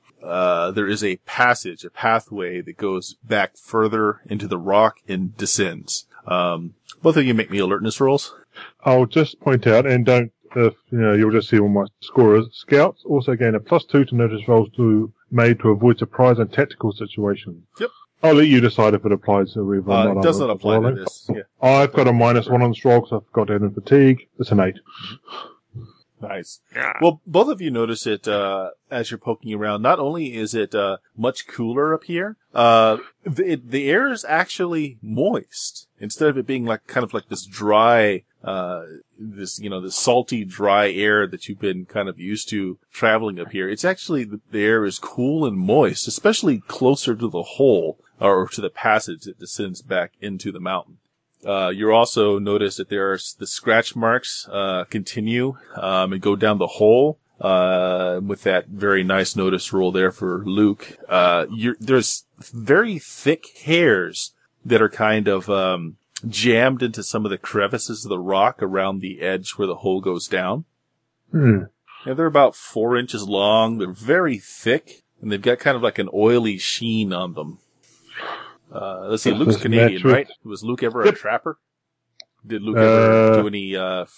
pathway that goes back further into the rock and descends. Both of you make me alertness rolls. I'll just point out, and don't, you'll just see all my scorers. Scouts also gain a +2 to notice rolls made to avoid surprise and tactical situations. Yep. I'll let you decide if it applies to everyone or It not. does not apply to this. Yeah. I've got a -1 on the roll because I forgot to add in fatigue. It's an 8. Nice. Yeah. Well, both of you notice it, as you're poking around. Not only is it, much cooler up here, the air is actually moist. Instead of it being like, kind of like this dry, this salty, dry air that you've been kind of used to traveling up here. It's actually, the air is cool and moist, especially closer to the hole, or to the passage that descends back into the mountain. You also notice that the scratch marks, continue, and go down the hole, with that very nice notice roll there for Luke. There's very thick hairs that are kind of, jammed into some of the crevices of the rock around the edge where the hole goes down. Hmm. Yeah, they're about 4 inches long. They're very thick, and they've got kind of like an oily sheen on them. Let's see, Luke's Does Canadian, match with- right? Was Luke ever a Yep. trapper? Did Luke ever Uh, do any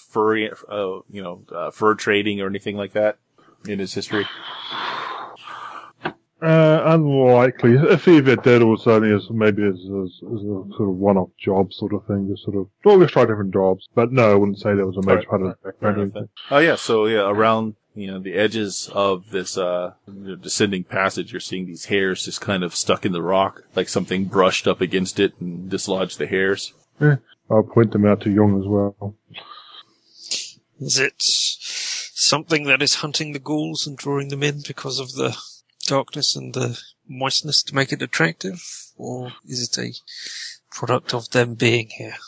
fur trading or anything like that in his history? Unlikely. If he ever did, it was only as a sort of one-off job sort of thing. Just sort of, let's try different jobs. But no, I wouldn't say that was a major part of the background. Oh yeah, so yeah, around the edges of this descending passage, you're seeing these hairs just kind of stuck in the rock, like something brushed up against it and dislodged the hairs. I'll point them out to Young as well. Is it something that is hunting the ghouls and drawing them in because of the darkness and the moistness to make it attractive? Or is it a product of them being here?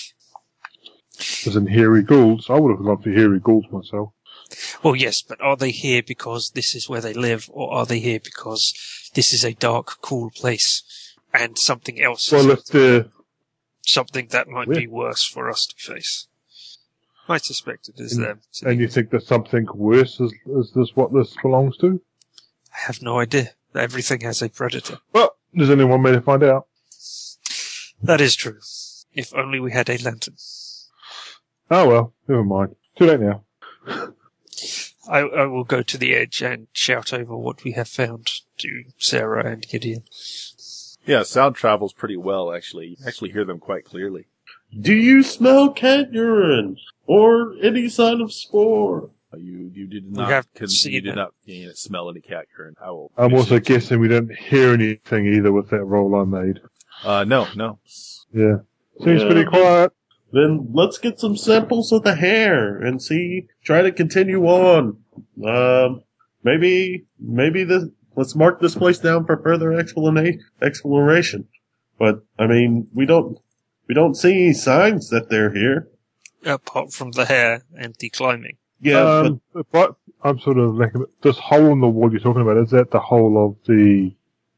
As in hairy ghouls. I would have gone for hairy ghouls myself. Well, yes, but are they here because this is where they live, or are they here because this is a dark, cool place and something else? Well, if they're, Something that might be worse for us to face. I suspect it is them. And you think that something worse is this what this belongs to? I have no idea. Everything has a predator. Well, there's only one way to find out. That is true. If only we had a lantern. Oh well, never mind. Too late now. I will go to the edge and shout over what we have found to Sarah and Gideon. Yeah, sound travels pretty well, actually. You actually hear them quite clearly. Do you smell cat urine or any sign of spore? You did We not. have You seen did it. not smell any cat urine. I will. I'm also guessing we don't hear anything either with that roll I made. No. Yeah. Seems Yeah. pretty quiet. Then let's get some samples of the hair and try to continue on. Maybe let's mark this place down for further exploration. But, I mean, we don't see any signs that they're here. Apart from the hair and the climbing. Yeah, But I'm sort of like, this hole in the wall you're talking about, is that the hole of the,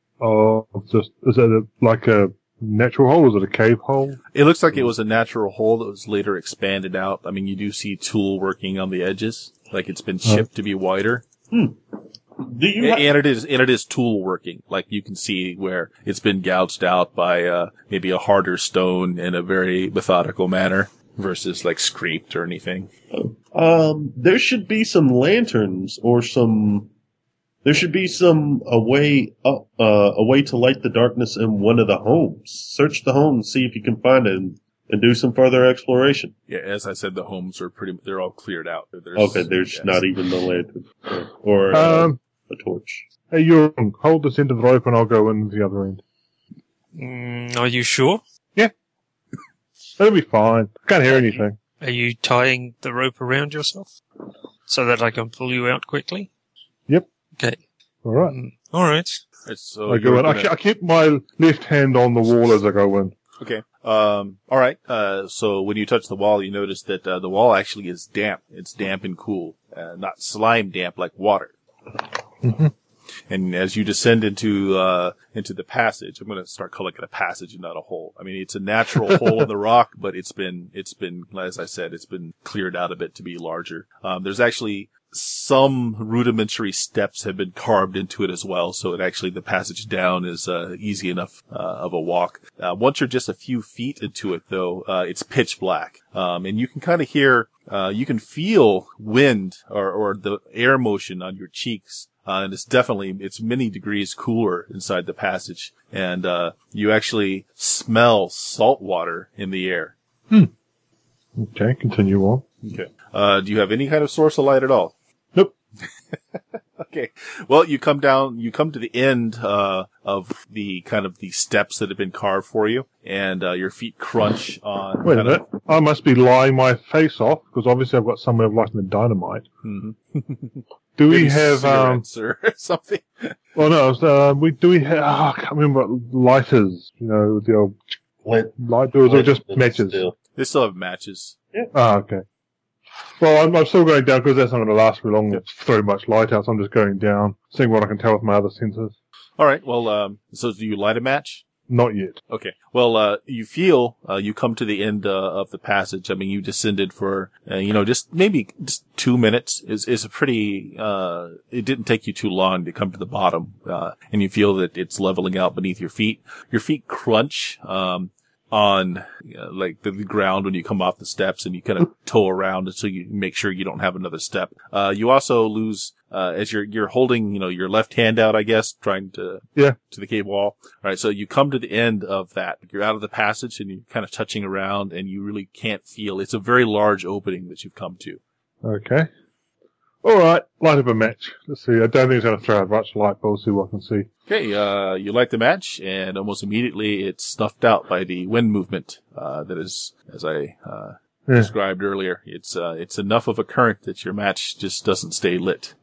is that like a natural hole? Is it a cave hole? It looks like it was a natural hole that was later expanded out. I mean, you do see tool working on the edges, like it's been chipped to be wider. Do you And it is tool working. Like you can see where it's been gouged out by maybe a harder stone in a very methodical manner versus like scraped or anything. there should be some lanterns or there should be a way to light the darkness in one of the homes. Search the home, see if you can find it, and do some further exploration. Yeah, as I said, the homes are they're all cleared out. There's not even the lantern or a torch. Hey, you hold this end of the rope and I'll go in the other end. Are you sure? That'll be fine. Can't hear anything. Are you tying the rope around yourself so that I can pull you out quickly? Yep. Okay. All right. All right. So I go in. I keep my left hand on the wall as I go in. Okay. All right. So when you touch the wall, you notice that the wall actually is damp. It's damp and cool, not slime damp like water. Mm-hmm. And as you descend into the passage, I'm going to start calling it a passage and not a hole. I mean, it's a natural hole in the rock, but it's been, as I said, it's been cleared out a bit to be larger. There's actually some rudimentary steps have been carved into it as well, so the passage down is easy enough of a walk. Once you're just a few feet into it, though, it's pitch black, and you can kind of hear, you can feel wind or the air motion on your cheeks. And it's many degrees cooler inside the passage, and you actually smell salt water in the air. Okay, continue on. Okay. Do you have any kind of source of light at all? Nope. Okay. Well, you come to the end of the kind of the steps that have been carved for you, and your feet crunch on. Wait a minute. I must be lying my face off, because obviously I've got some way of lighting the dynamite. Do we have, cigarettes or something? well no, do we have, I can't remember what lighters, the old light doors, or just matches? They still have matches. Okay. Well, I'm still going down because that's not going to last very long. It's very much light out, so I'm just going down, seeing what I can tell with my other senses. All right. Well, so do you light a match? Not yet. Okay. Well, you feel, you come to the end, of the passage. I mean, you descended for, just 2 minutes is a pretty, it didn't take you too long to come to the bottom, and you feel that it's leveling out beneath your feet. Your feet crunch, on like the ground when you come off the steps, and you kind of toe around until you make sure you don't have another step. You also lose, as you're holding, your left hand out, I guess, trying to the cave wall. All right. So you come to the end of that. You're out of the passage and you're kind of touching around, and you really can't feel. It's a very large opening that you've come to. Okay. All right. Light up a match. Let's see. I don't think it's going to throw out much light, but we'll see what I can see. Okay, you light the match, and almost immediately it's snuffed out by the wind movement, that is, as I, described earlier. It's enough of a current that your match just doesn't stay lit.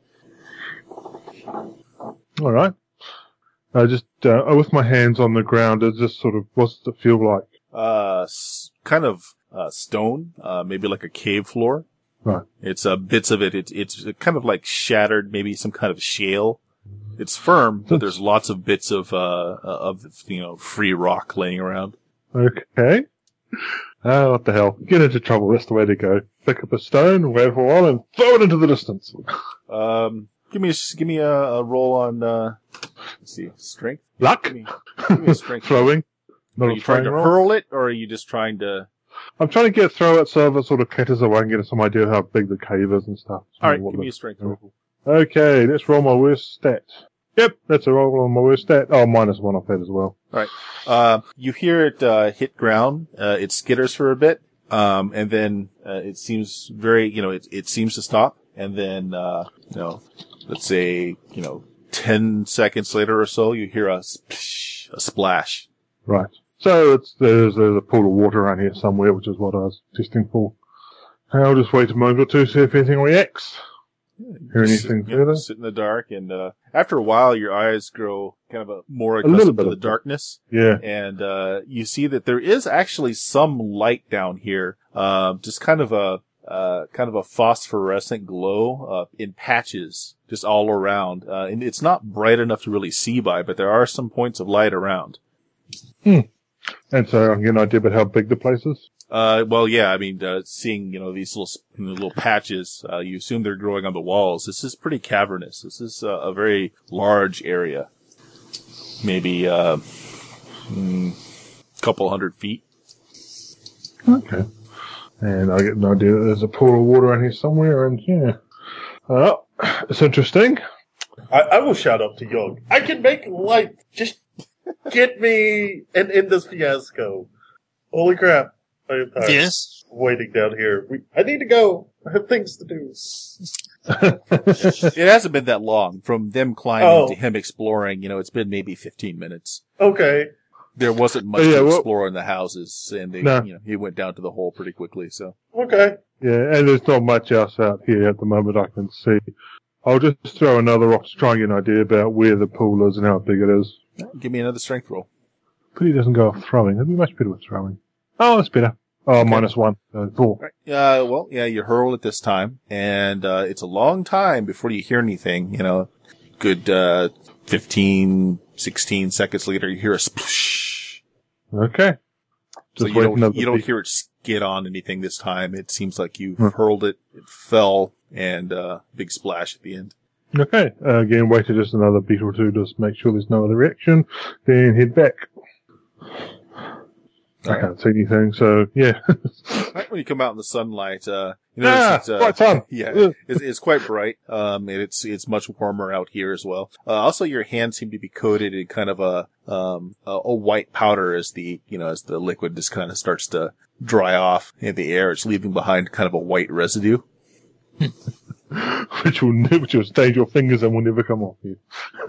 All right. Just, with my hands on the ground, it's just sort of, what's it feel like? Kind of, stone, maybe like a cave floor. Right. It's, bits of it, it's kind of like shattered, maybe some kind of shale. It's firm, but there's lots of bits of free rock laying around. Okay. What the hell? Get into trouble. That's the way to go. pick up a stone, wait for a while, and throw it into the distance. Give me a roll on, let's see, strength? Luck? Give me a strength. Throwing. Are Not you a trying to throwing roll. hurl it, or are you just trying to... I'm trying to throw it so it sort of clatters away and get some idea of how big the cave is and stuff. Alright, What give me the- a strength roll. Okay, let's roll my worst stat. Yep, that's a roll on my worst stat. Oh, minus one off that as well. You hear it, hit ground, it skitters for a bit, and then, it seems very, it seems to stop, and then, let's say, 10 seconds later or so, you hear a splash. Right. So there's a pool of water around here somewhere, which is what I was testing for. I'll just wait a moment or two, see if anything reacts. Hear anything further? Sit in the dark, and after a while, your eyes grow kind of more little accustomed bit to the of- darkness, Yeah. and you see that there is actually some light down here, just kind of a phosphorescent glow in patches, just all around, and it's not bright enough to really see by, but there are some points of light around. And so I can get an idea about how big the place is. Well, yeah, I mean, seeing, these little patches, you assume they're growing on the walls. This is pretty cavernous. This is a very large area. Maybe, couple 100 feet. Okay. And I get an idea that there's a pool of water around here somewhere, and yeah. It's interesting. I will shout up to Young. I can make light. Just get me and end this fiasco. Holy crap. I am tired. Yes. Waiting down here. I need to go. I have things to do. It hasn't been that long from them climbing Oh. to him exploring. It's been maybe 15 minutes. Okay. There wasn't much Yeah, to well- explore in the houses, and they, No. he went down to the hole pretty quickly. So Okay. Yeah, and there's not much else out here at the moment I can see. I'll just throw another rock to try and get an idea about where the pool is and how big it is. give me another strength roll. But he doesn't go off throwing. It'd be much better with throwing. Oh, that's better. Oh, minus one. 4. Right. You hurl it this time, and it's a long time before you hear anything. Good 15, 16 seconds later, you hear a sploosh. Okay. So Just you wait another don't beat. hear it skid on anything this time. It seems like you Hmm. hurled it, it fell, and big splash at the end. Okay. Again, wait just another beat or two, just make sure there's no other reaction. Then head back. I Alright. can't see anything, so yeah. Right when you come out in the sunlight, it's bright sun. yeah, Ugh. it's quite bright. And it's much warmer out here as well. Also your hands seem to be coated in kind of a white powder as the liquid just kind of starts to dry off in the air. It's leaving behind kind of a white residue. which will stain your fingers and will never come off you.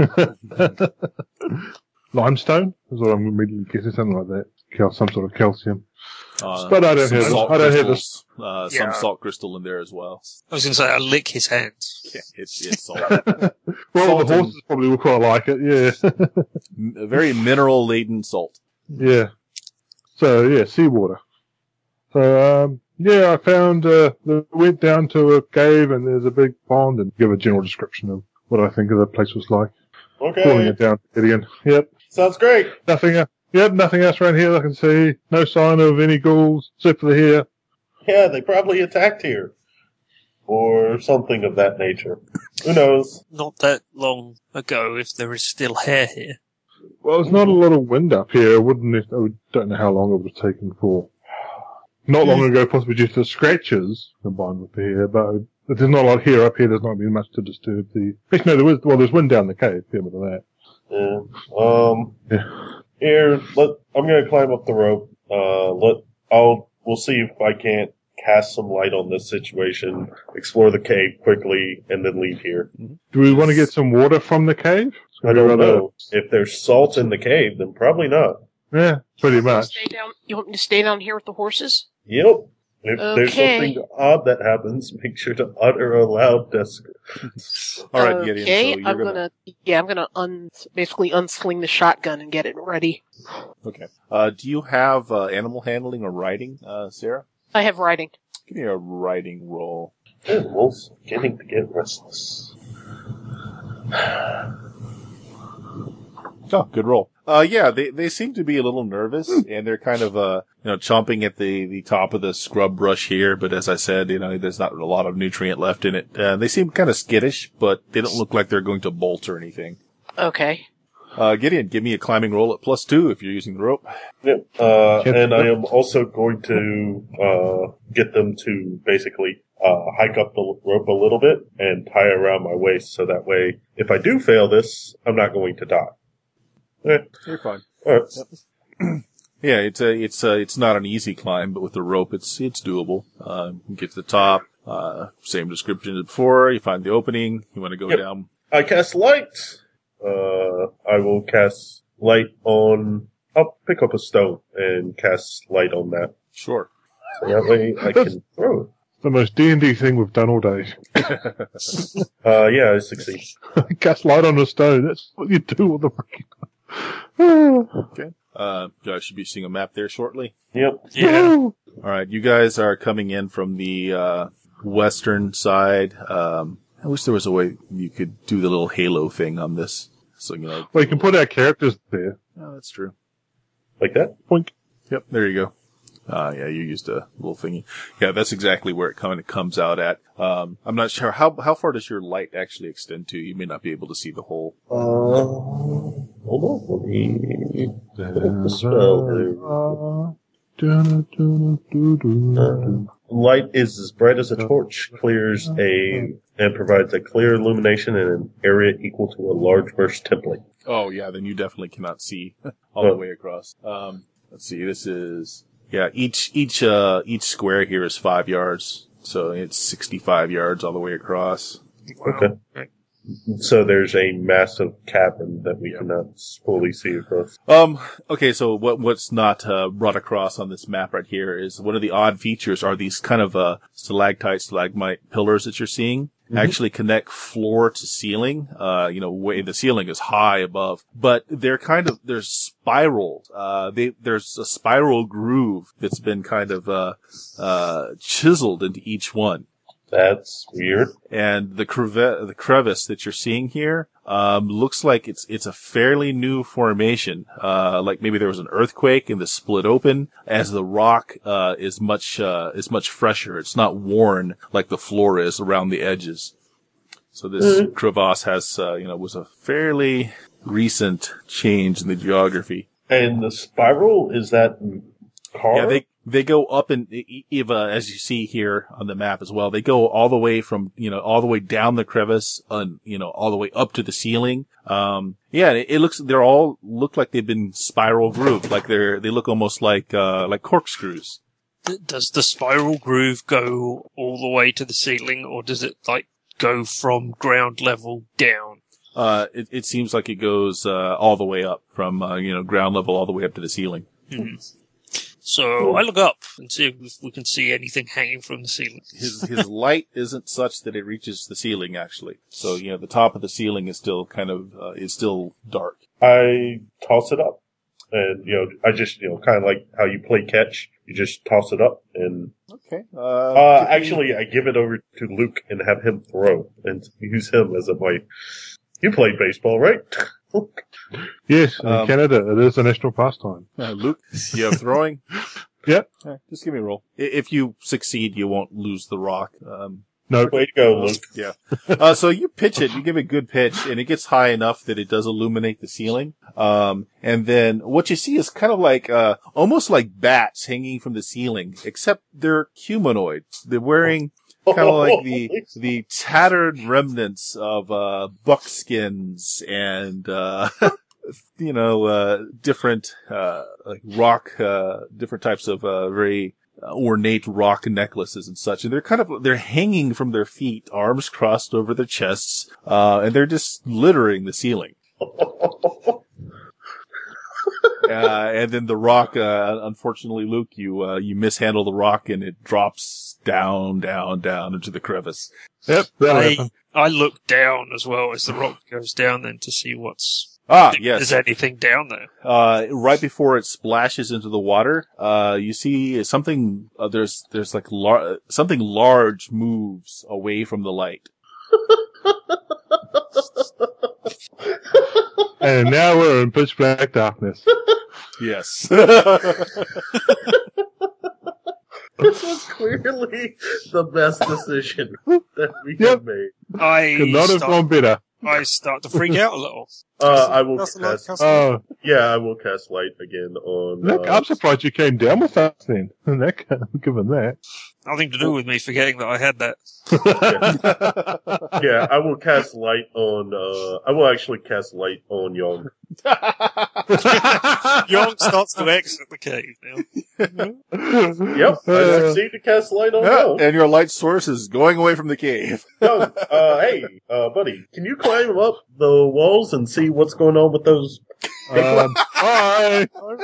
Limestone is what I'm immediately guessing, something like that. Some sort of calcium. But I don't some have salt I don't have crystals, Yeah. some salt crystal in there as well. I was going to say, I'll lick his hands. Yeah, it's salt. Well, Salt the horses probably will quite like it, yeah. A very mineral laden salt. Yeah. So, yeah, seawater. So, I found, went down to a cave and there's a big pond and give a general description of what I think of the place was like. Calling Okay. it down to Gideon. Yep. Sounds great. Nothing else around here I can see. No sign of any ghouls, except for the hair. Yeah, they probably attacked here. Or something of that nature. Who knows? Not that long ago, if there is still hair here. Well, there's not a lot of wind up here. I don't know how long it would have taken for. Not long ago, possibly due to the scratches combined with the hair, but there's not a lot here. Up here, there's not been much to disturb the... Actually, no, there's wind down the cave, fair bit of that. Yeah. Yeah. Here, I'm gonna climb up the rope. We'll see if I can't cast some light on this situation, explore the cave quickly, and then leave here. Do we want to get some water from the cave? I don't know. If there's salt in the cave, then probably not. Yeah, pretty much. You want me to stay down here with the horses? Yep. If there's Okay. something odd that happens, make sure to utter a loud All right, Gideon. Okay, So I'm gonna basically unsling the shotgun and get it ready. Okay. Do you have animal handling or riding, Sarah? I have riding. Give me a riding roll. Animals beginning to get restless. Oh, good roll. Yeah, they seem to be a little nervous, and they're kind of, chomping at the top of the scrub brush here, but as I said, there's not a lot of nutrient left in it. They seem kind of skittish, but they don't look like they're going to bolt or anything. Okay. Gideon, give me a climbing roll at +2 if you're using the rope. Yep. And I am also going to get them to basically hike up the rope a little bit and tie it around my waist, so that way, if I do fail this, I'm not going to die. You're fine. All right. Yep. Yeah, it's not an easy climb, but with the rope, it's doable. You get to the top. Same description as before. You find the opening. You want to go down. I cast light. I will cast light on. I'll pick up a stone and cast light on that. Sure. So that way I can throw it. The most D&D thing we've done all day. Yeah, I succeed. Cast light on a stone. That's what you do with the freaking. Okay. You guys should be seeing a map there shortly. Yep. Yeah. All right. You guys are coming in from the western side. I wish there was a way you could do the little halo thing on this. So, Well, you can put our characters there. Oh, that's true. Like that? Boink. Yep, there you go. Yeah, you used a little thingy. Yeah, that's exactly where it kind of comes out at. I'm not sure. How far does your light actually extend to? You may not be able to see the whole. Hold on. Let me put up the spell there. Light is as bright as a torch, and provides a clear illumination in an area equal to a large burst template. Oh, yeah, then you definitely cannot see all the way across. Let's see, this is, each square here is 5 yards, so it's 65 yards all the way across. Okay. So there's a massive cavern that we cannot fully see across. Okay, so what's not brought across on this map right here is one of the odd features are these kind of stalactite, stalagmite pillars that you're seeing. Actually connect floor to ceiling. Way the ceiling is high above, but they're spiraled. There's a spiral groove that's been kind of chiseled into each one. That's weird. And the crevice that you're seeing here, looks like it's a fairly new formation. Like maybe there was an earthquake and this split open, as the rock, is much fresher. It's not worn like the floor is around the edges. So this crevasse has, was a fairly recent change in the geography. And the spiral, is that carved? Yeah, they go up and, as you see here on the map as well, they go all the way from, all the way down the crevice and, all the way up to the ceiling. They all look like they've been spiral grooved, like they look almost like corkscrews. Does the spiral groove go all the way to the ceiling, or does it go from ground level down? It seems like it goes, all the way up from, ground level all the way up to the ceiling. Mm-hmm. So I look up and see if we can see anything hanging from the ceiling. His light isn't such that it reaches the ceiling, actually. So, the top of the ceiling is still is still dark. I toss it up. And, I just, kind of like how you play catch. You just toss it up and... Okay. Actually, I give it over to Luke and have him throw and use him as You played baseball, right? Yes, in Canada, it is a national pastime. Luke, you have throwing? Yep. Just give me a roll. If you succeed, you won't lose the rock. No. Way to go, Luke. Yeah. So you pitch it, you give it a good pitch, and it gets high enough that it does illuminate the ceiling. And then what you see is kind of like, almost like bats hanging from the ceiling, except they're humanoid. They're wearing kind of like the tattered remnants of, buckskins and, different, like rock, different types of, very, ornate rock necklaces and such. And they're hanging from their feet, arms crossed over their chests, and they're just littering the ceiling. And then the rock, unfortunately, Luke, you mishandle the rock and it drops down into the crevice. Yep, that'll happen. I look down as well as the rock goes down then to see yes. Is anything down there? Right before it splashes into the water, you see something, there's like something large moves away from the light. And now we're in pitch black darkness. Yes. This was clearly the best decision that we have made. Could not have gone better. I start to freak out a little. I will Cast light, cast. cast light. Yeah, I will cast light again on. Look, I'm surprised you came down with us then. Given that. Nothing to do with me forgetting that I had that. Yeah, I will cast light on. I will actually cast light on Young. Young starts to exit the cave now. Yep, I succeed to cast light on Young. And your light source is going away from the cave. Young, hey, buddy, can you climb up the walls and see what's going on with those? Bye.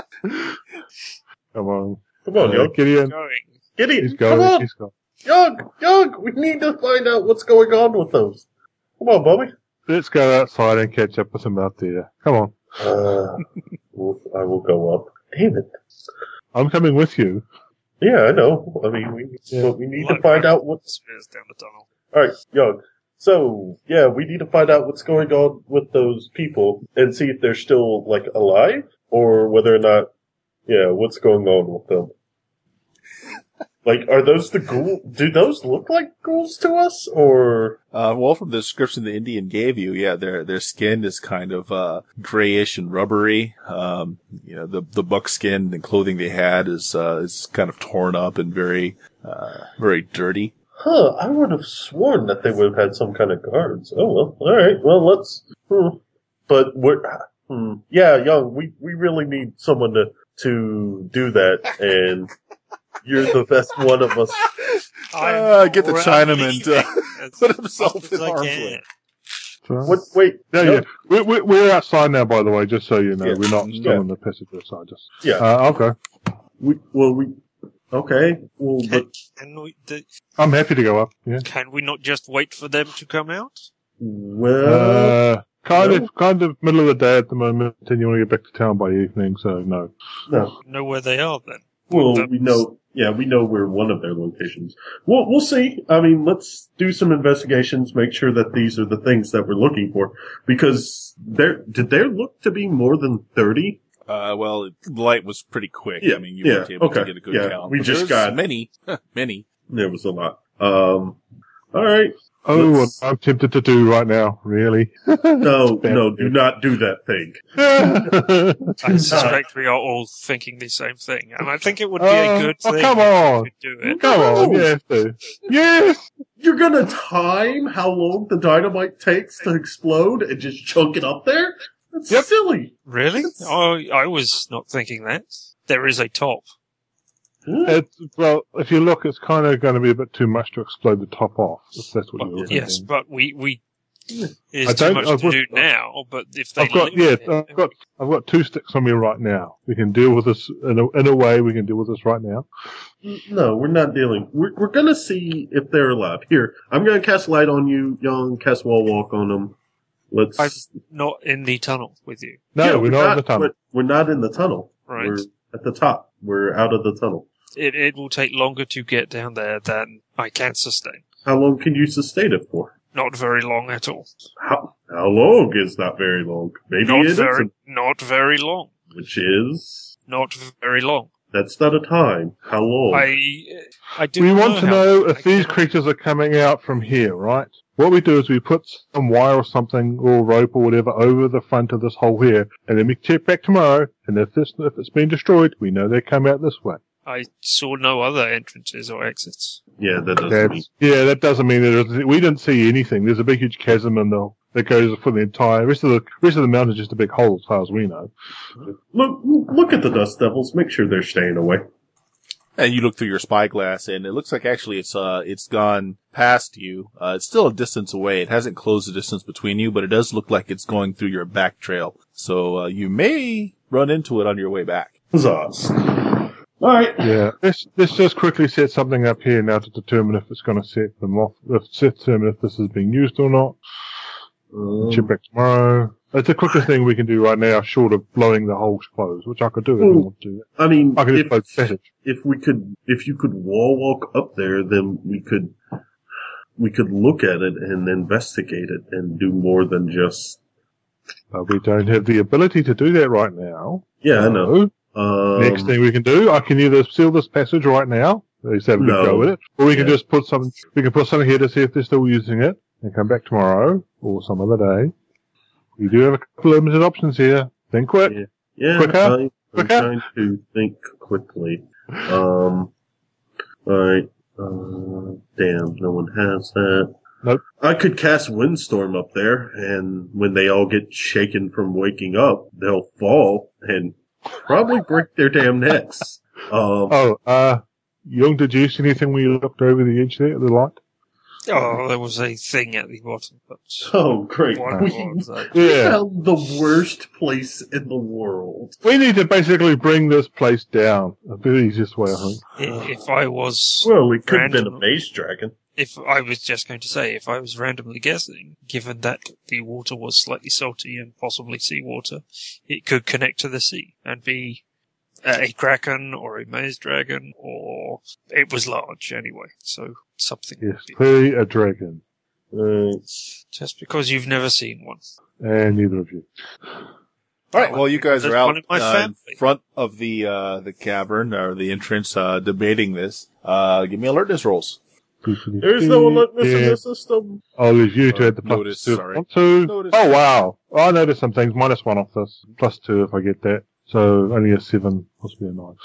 Come on. Come on, Young. Gideon. Going. Gideon, He's come going. on. He's going. Young, we need to find out what's going on with those. Come on, Bobby. Let's go outside and catch up with him out there. Come on. I will go up. Damn it. I'm coming with you. Yeah, I know. I mean, but we need to find out what's down the tunnel. Alright, Young. So, yeah, we need to find out what's going on with those people and see if they're still, like, alive or whether or not, what's going on with them. Like, are those the ghoul? Do those look like ghouls to us, or? Well, from the description the Indian gave you, their skin is kind of, grayish and rubbery. The buckskin and clothing they had is kind of torn up and very dirty. Huh, I would have sworn that they would have had some kind of guards. Oh well, alright, well let's, But Young, we really need someone to do that, and you're the best one of us. Get the Chinaman to put himself in harm's way. What? Wait. Yeah. We're outside now, by the way, just so you know. Yeah. We're not still in the passenger side. Just okay. Okay. Well, but I'm happy to go up. Yeah. Can we not just wait for them to come out? Kind of middle of the day at the moment, and you want to get back to town by evening, so no. Know where they are then. Well, we know where one of their locations. We'll see. I mean, let's do some investigations, make sure that these are the things that we're looking for. Because did there look to be more than 30? Well, the light was pretty quick. Yeah, I mean, you weren't able to get a good count. We But just there's got many. There was a lot. All right. Oh, what I'm tempted to do right now, really. No, do not do that thing. I suspect we are all thinking the same thing, and I think it would be a good thing come on. if you could do it. Come on, yes. You're gonna time how long the dynamite takes to explode and just chunk it up there? That's silly. Really? Oh, I was not thinking that. There is a top. Well, if you look, it's kind of going to be a bit too much to explode the top off, if that's what you're thinking. Yes, but it's too much to do now, but if they I've got 2 sticks on me right now. We can deal with this in a way. We can deal with this right now. No, we're not dealing. We're gonna see if they're alive. Here, I'm gonna cast light on you, Young. Cast wall walk on them. I'm not in the tunnel with you. No, we're not in the tunnel. We're not in the tunnel. Right. We're at the top. We're out of the tunnel. It will take longer to get down there than I can sustain. How long can you sustain it for? Not very long at all. How long is not very long? Maybe Not very long. Which is not very long. That's not a time. How long? I do. We want to know if these creatures are coming out from here, right? What we do is we put some wire or something, or rope or whatever, over the front of this hole here, and then we check back tomorrow. And if it's been destroyed, we know they come out this way. I saw no other entrances or exits. Yeah, that doesn't mean we didn't see anything. There's a big, huge chasm that goes for the entire rest of the mountain is just a big hole, as far as we know. Look at the dust devils. Make sure they're staying away. And you look through your spyglass, and it looks like actually it's gone past you. It's still a distance away. It hasn't closed the distance between you, but it does look like it's going through your back trail. So you may run into it on your way back. Huzzahs. All right. Yeah. Let's just quickly set something up here now to determine if it's going to set them off. Determine if this is being used or not. Check back tomorrow. That's the quickest thing we can do right now, short of blowing the holes closed, which I could do if I want to do that. I mean, I could just blow the passage. if you could wall walk up there, then we could look at it and investigate it and do more than just But we don't have the ability to do that right now. Yeah, I know. Next thing we can do, I can either seal this passage right now, at least have a good go with it, or we can just put something here to see if they're still using it, and come back tomorrow, or some other day. We do have a couple of limited options here. Think quick. Yeah, Quicker? I'm Quicker? trying to think quickly. Alright. Damn, no one has that. Nope. I could cast Windstorm up there, and when they all get shaken from waking up, they'll fall and probably break their damn necks. Young, did you see anything when you looked over the edge there at the light? Oh, there was a thing at the bottom. But Oh, great. what We was that? Yeah. found the worst place in the world. We need to basically bring this place down. The easiest way, I think. If I was Well, it could have been a random- base dragon. If I was just going to say, if I was randomly guessing, given that the water was slightly salty and possibly seawater, it could connect to the sea and be a kraken or a maze dragon, or it was large anyway, so something. Yes, clearly a dragon. Just because you've never seen one. And neither of you. All right. Well, you guys There's are out one in my in family. front of the cavern or the entrance, debating this. Give me alertness rolls. There's no alertness in Yeah. the system. I'll lose you to add the plus Notice, 2. sorry. 1, 2. Notice. Oh, wow. I noticed some things. -1 off this. +2 if I get that. So only a 7, possibly a 9.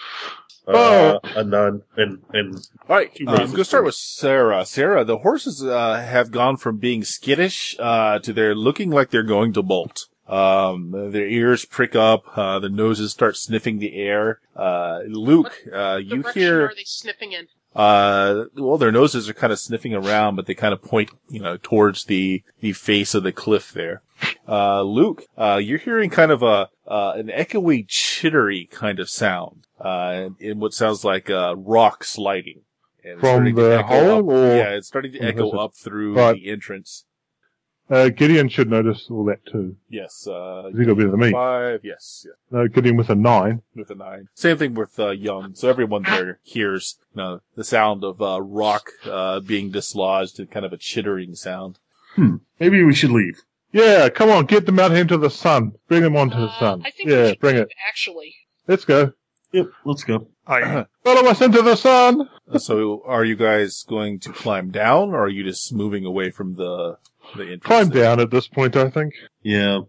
A none. And All right. She I'm raises going to start her. with Sarah. Sarah, the horses have gone from being skittish to they're looking like they're going to bolt. Their ears prick up. Their noses start sniffing the air. Luke, you Direction hear. are they sniffing in? Well, their noses are kind of sniffing around, but they kind of point, towards the face of the cliff there. Luke, you're hearing kind of an echoey, chittery kind of sound, in what sounds like, rock sliding. And it's From starting to the echo hole, up- or- Yeah, it's starting to from the echo passage? up through Right. the entrance. Gideon should notice all that too. Yes, He got better than me. 5, yes. No, Gideon with a 9. With a 9. Same thing with Young. So everyone there hears the sound of rock being dislodged and kind of a chittering sound. Maybe we should leave. Yeah, come on, get them out here into the sun. Bring them onto the sun. I think we Yeah, should bring leave, it. actually. Let's go. Yep, let's go. Follow us into the sun. So are you guys going to climb down, or are you just moving away from the entrance? Climb down at this point, I think. Yeah.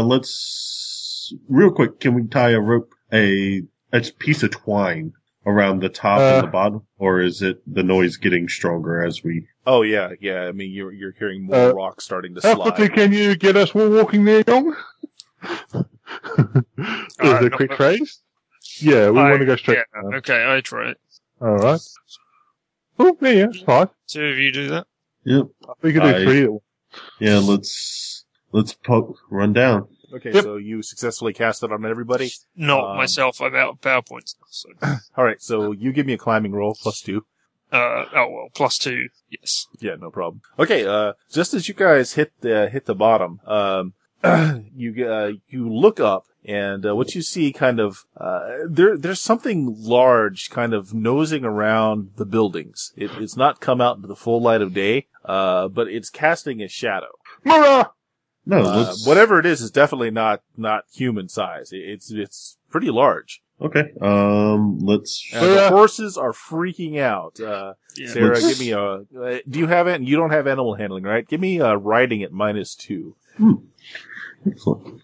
Let's real quick. Can we tie a rope, a piece of twine around the top and the bottom, or is it the noise getting stronger as we? Oh yeah. I mean, you're hearing more rock starting to How slide. quickly can you get us walking there, Young? Is there no, quick no. trace? Yeah, we want to go straight Yeah, down. okay, I try it. Alright. Oh, yeah, 5. 2 of you do that. Yep. We can do 3 at once. Yeah. Let's run down. Okay, Yep. so you successfully cast it on everybody. Not myself, I'm out of PowerPoint now, so. Alright, so you give me a climbing roll, +2. +2, yes. Yeah, no problem. Okay, just as you guys hit the bottom, you look up, and what you see kind of there's something large kind of nosing around the buildings. It's not come out into the full light of day, but it's casting a shadow. Murrah! No, let's. Whatever it is definitely not human size. It's pretty large. Okay. Let's. And the horses are freaking out. Yeah. Sarah, Let's- give me a. Do you have it? You don't have animal handling, right? Give me riding at -2. Excellent.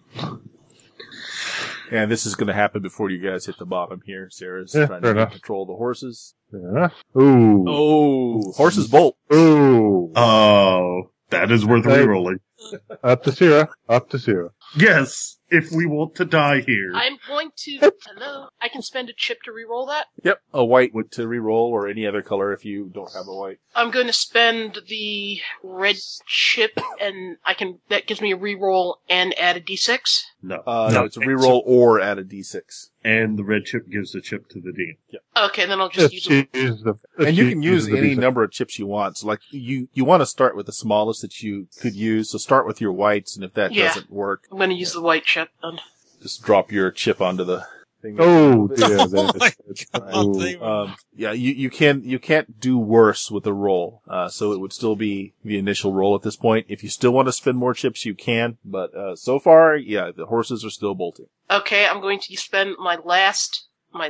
And this is going to happen before you guys hit the bottom here. Sarah's Yeah, trying fair to enough. control the horses. Yeah. Ooh. Oh, horses bolt. Ooh. Oh, that is worth Hey. rerolling. Up to Sarah. Up to Sarah. Yes, if we want to die here. I'm going to. Hello? I can spend a chip to reroll that? Yep, a white to re-roll or any other color if you don't have a white. I'm going to spend the red chip, and that gives me a reroll and add a d6. No. No, it's a re-roll or add a d6. And the red chip gives the chip to the DM. Okay, then I'll just use it. And you can use any number. number of chips you want. So like you want to start with the smallest that you could use. So start with your whites, and if that Yeah. doesn't work, I'm going to use the white chip then. just drop your chip onto the thing. Oh, dear. Oh my God, Ooh, they were- Yeah, you can't do worse with the roll. So it would still be the initial roll at this point. If you still want to spend more chips, you can. But so far, yeah, the horses are still bolting. Okay, I'm going to spend my last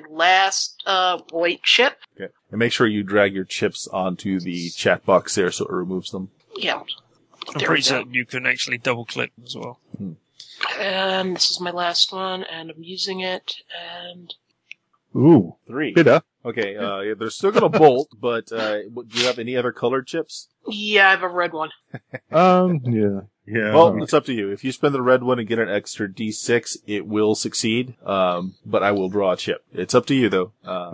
white chip. Okay, and make sure you drag your chips onto the chat box there so it removes them. Yeah. I'm There pretty we go. certain you can actually double click as well. And this is my last one, and I'm using it, and Ooh, 3. bitter. Okay, yeah, they're still gonna bolt, but do you have any other colored chips? yeah, I have a red one. Yeah. Yeah. Well, it's up to you. If you spend the red one and get an extra D6, it will succeed. But I will draw a chip. It's up to you, though.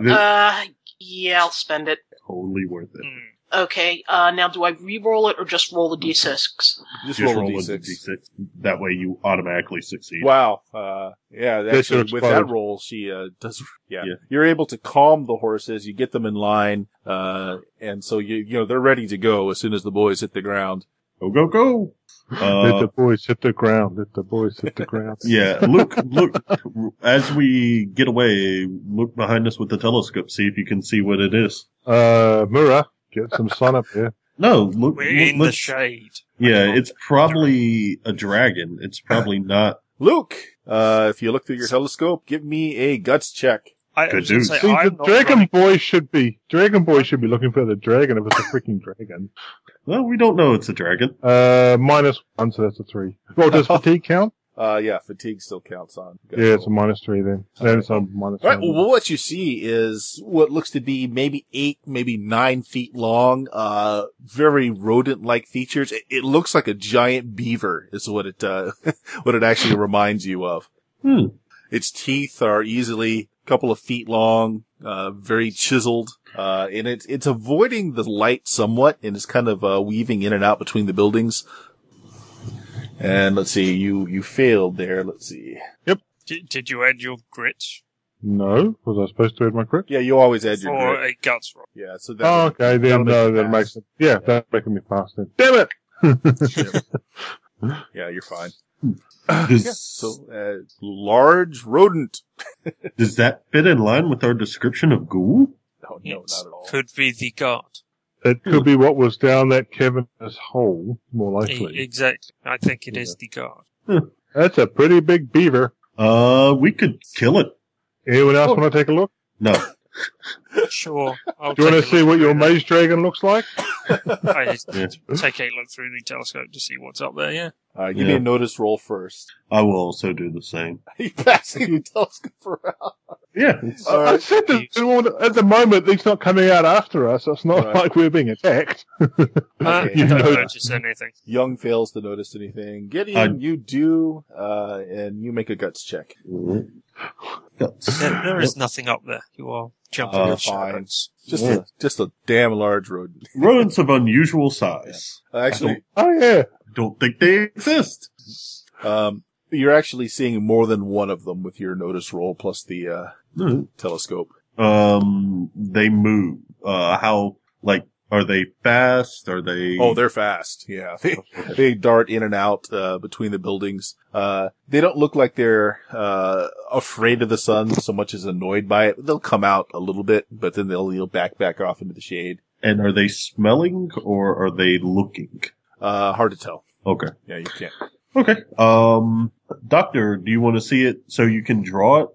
Yeah, I'll spend it. totally worth it. Hmm. Okay, now do I re-roll it or just roll the d6? Just Just roll a roll a D6. D6. That way you automatically succeed. Wow. Yeah, They should actually, with explode. that roll, she does. Yeah. Yeah. You're able to calm the horses. You get them in line, and so you know they're ready to go as soon as the boys hit the ground. Go, go, go! Let the boys hit the ground. Let the boys hit the ground. Yeah, look, as we get away, look behind us with the telescope, see if you can see what it is. Mura, get some sun up here. No, look, We're in the look, shade. yeah, it's probably a dragon. It's probably not. Luke, if you look through your telescope, give me a guts check. I Good was going to dude. say, See, the I'm not Dragon running. Boy should be looking for the dragon if it's a freaking dragon. Well, we don't know it's a dragon. -1, so that's a 3. Well, does fatigue count? Yeah, fatigue still counts on. guts Yeah, it's a roll. -3 then. Then it's a minus All right. 1. Well, what you see is what looks to be maybe 8, maybe 9 feet long, very rodent-like features. It looks like a giant beaver is what it, what it actually reminds you of. Its teeth are easily a couple of feet long, very chiseled, and it's avoiding the light somewhat and is kind of, weaving in and out between the buildings. And let's see, you failed there. Let's see. Did you add your grit No? Was I supposed to add my crit? Yeah, you always add your for grit. a guts roll? Yeah, so that Oh, would- okay, that'll then make no, you that pass. makes it. Yeah, that's making me pass then. Damn it! Yeah, you're fine. Does, So, large rodent. does that fit in line with our description of ghoul? No, It not at all. could be the guard. It could be what was down that cavernous hole, more likely. Exactly. I think it is the guard. That's a pretty big beaver. We could kill it. Anyone else want to take a look? No. Sure. I'll Do you want take to a see look what your through maze dragon looks like? that. I just Yeah. take a look through the telescope to see what's up there, yeah. Give me Yeah. a notice roll first. I will also do the same. Are you passing the telescope around? Yeah. I said that at the moment he's not coming out after us. It's not Right. like we're being attacked. Okay. You don't know- notice anything. Young fails to notice anything. Gideon, I- you do, and you make a guts check. There is nothing up there. You are jumping Oh, in fine. shadows. Just a damn large rodent. Rodents of unusual size. Actually, Oh yeah. Don't think they exist. you're actually seeing more than one of them with your notice roll plus the telescope. They move. Are they fast? Are they? Oh, they're fast. Yeah. They dart in and out, between the buildings. They don't look like they're, afraid of the sun so much as annoyed by it. They'll come out a little bit, but then they'll back off into the shade. And are they smelling or are they looking? Hard to tell. Okay. Yeah, you can't. Okay. Doctor, do you want to see it so you can draw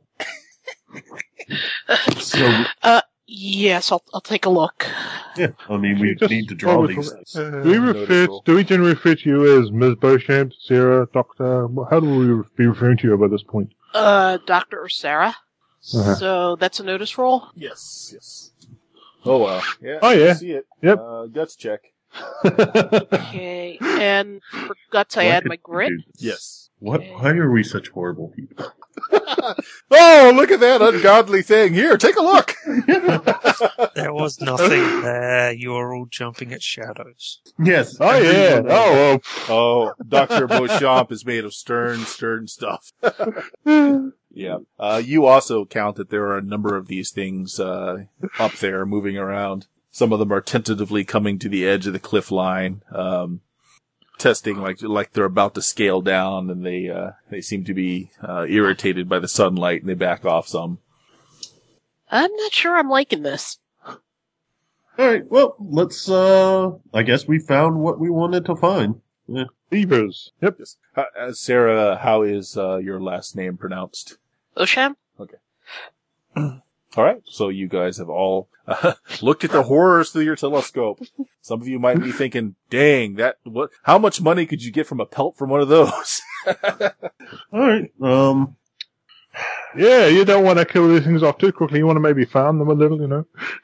it? So, Yes, I'll take a look. yeah. I mean, we Just need to draw roll these it. things. Do we generally refer to you as Ms. Beauchamp, Sarah, Doctor? How do we be referring to you by this point? Dr. or Sarah. Uh-huh. So that's a notice roll. Yes. Oh, wow. Yeah. Oh, yeah. I see it. Yep. Guts check. Okay, and for guts I Why add could my we grit. do this? Yes. Why are we such horrible people? Oh, look at that ungodly thing. Here, take a look. There was nothing there. You are all jumping at shadows. Yes. Oh yeah. everyone else. Oh, Oh, Dr. Beauchamp is made of stern stuff. Yeah. You also count that there are a number of these things, up there moving around. Some of them are tentatively coming to the edge of the cliff line. testing like they're about to scale down, and they seem to be irritated by the sunlight, and they back off some. I'm not sure I'm liking this. All right, well, let's, I guess we found what we wanted to find. Yeah. Beavers. Yep. Yes. Sarah, how is your last name pronounced? Osham? Okay. All right. So you guys have all looked at the horrors through your telescope. Some of you might be thinking, "Dang, how much money could you get from a pelt from one of those?" All right, Yeah, you don't want to kill these things off too quickly. You want to maybe farm them a little, you know.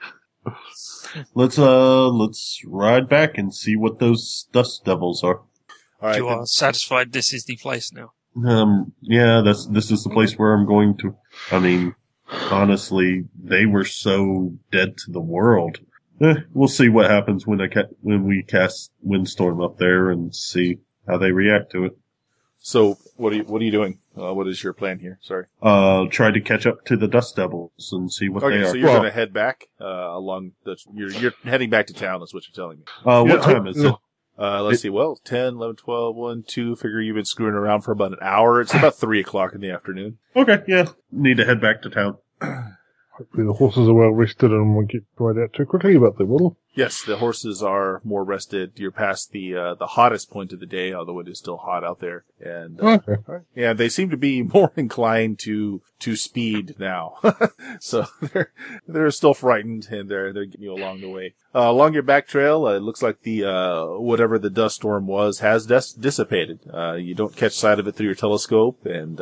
let's ride back and see what those dust devils are. All right. You are satisfied this is the place now. Yeah, this is the place where I'm going to. I mean, honestly, they were so dead to the world. We'll see what happens when we cast Windstorm up there and see how they react to it. So what are you doing? What is your plan here? Sorry. Try to catch up to the dust devils and see what they are. So you're going to head back along you're heading back to town. Is what you're telling me. What time is it? Let's see. Well, 10, 11, 12, 1, 2. Figure you've been screwing around for about an hour. It's about 3 o'clock in the afternoon. Okay, yeah. Need to head back to town. Hopefully the horses are well rested and won't get dried out too quickly, but they will. Yes, the horses are more rested. You're past the hottest point of the day, although it is still hot out there. And Okay. yeah, they seem to be more inclined to speed now. So they're still frightened, and they're getting you along the way. Along your back trail, it looks like the whatever the dust storm was has dissipated. You don't catch sight of it through your telescope, and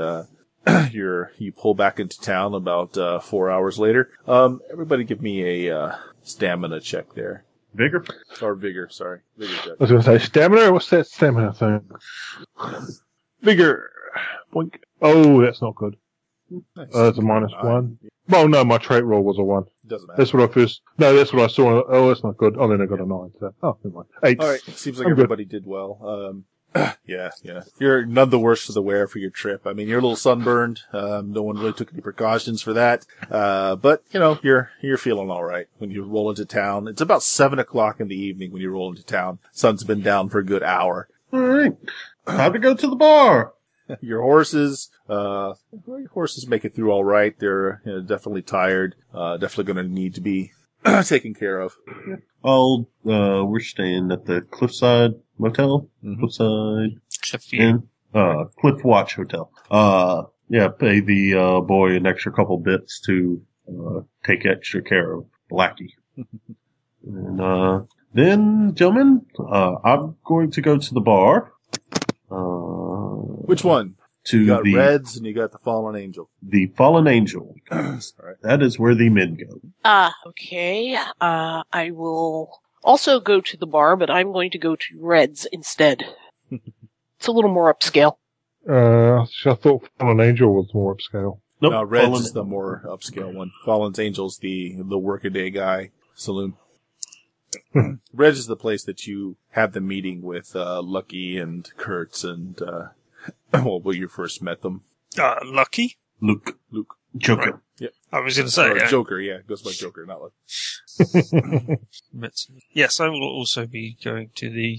you pull back into town about 4 hours later. Everybody give me a stamina check there. Vigor? Or vigor, sorry. Vigor check. I was going to say stamina. What's that stamina thing? Vigor. Boink. Oh, that's not good. Nice. That's a -1. Well, no, my trait roll was a 1. Doesn't matter. That's what I first. No, that's what I saw. Oh, that's not good. Oh, then I got a 9. So, never mind. 8. All right. Seems like I'm good. everybody did well. Yeah. You're none the worse for the wear for your trip. I mean, you're a little sunburned. No one really took any precautions for that. But you're feeling all right when you roll into town. It's about 7 o'clock in the evening when you roll into town. Sun's been down for a good hour. All right. Time to go to the bar. Your horses make it through all right. They're definitely tired. Definitely going to need to be taken care of. We're staying at the Cliffside Motel. Mhm. Cliffside Cliffview. Inn. Cliff Watch Hotel. Pay the boy an extra couple bits to take extra care of Blackie. And then, gentlemen, I'm going to go to the bar. Which one? To You got the Reds and you got the Fallen Angel. Fallen Angel. All right. That is where the men go. Okay. I will also go to the bar, but I'm going to go to Red's instead. It's a little more upscale. I thought Fallen Angel was more upscale. Nope. No, Reds Fallen- is the more upscale one. Fallen's Angel's the workaday guy saloon. Reds is the place that you had the meeting with Lucky and Kurtz and when you first met them. Lucky? Luke. Joker. I was going to say, Or Joker, yeah, it goes by Joker, not Lucky. but yes, I will also be going to the,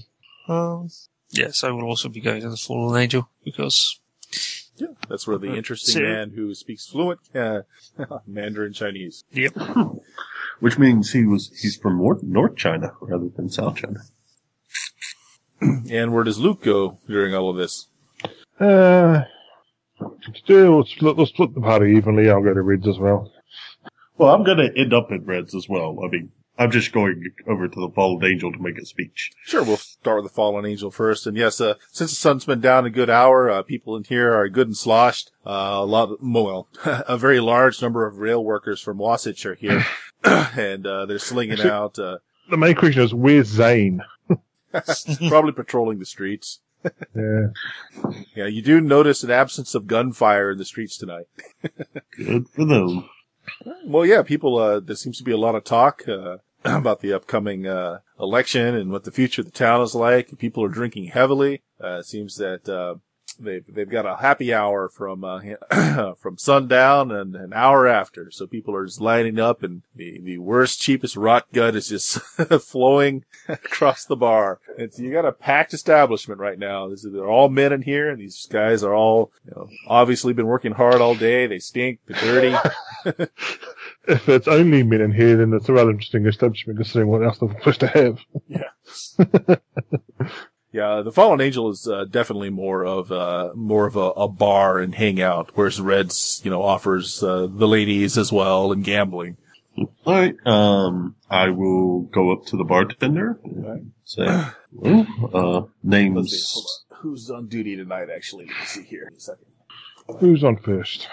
Fallen Angel because Yeah, that's where the interesting man who speaks fluent Mandarin Chinese. Yep. Which means he's from North China rather than South China. And where does Luke go during all of this? We'll split the party evenly. I'll go to Reds as well. Well, I'm going to end up at Reds as well. I mean, I'm just going over to the Fallen Angel to make a speech. Sure, we'll start with the Fallen Angel first. And yes, since the sun's been down a good hour, people in here are good and sloshed. A very large number of rail workers from Wasatch are here. And they're slinging out. The main question is, where's Zane? Probably patrolling the streets. Yeah. Yeah, you do notice an absence of gunfire in the streets tonight. Good for them. Well, yeah, people, there seems to be a lot of talk, about the upcoming, election and what the future of the town is like. People are drinking heavily. It seems that, they've got a happy hour from from sundown and an hour after. So people are just lining up, and the worst, cheapest rot gut is just flowing across the bar. You got a packed establishment right now. They're all men in here, and these guys are all, obviously been working hard all day. They stink, they're dirty. If it's only men in here, then it's a rather interesting establishment considering what else they're supposed to have. Yeah. Yeah, the Fallen Angel is definitely more of a bar and hangout, whereas Red's offers the ladies as well and gambling. All right. I will go up to the bartender and say, names. Let's see, hold on. Who's on duty tonight? Actually, let me see here in a second. Who's on first?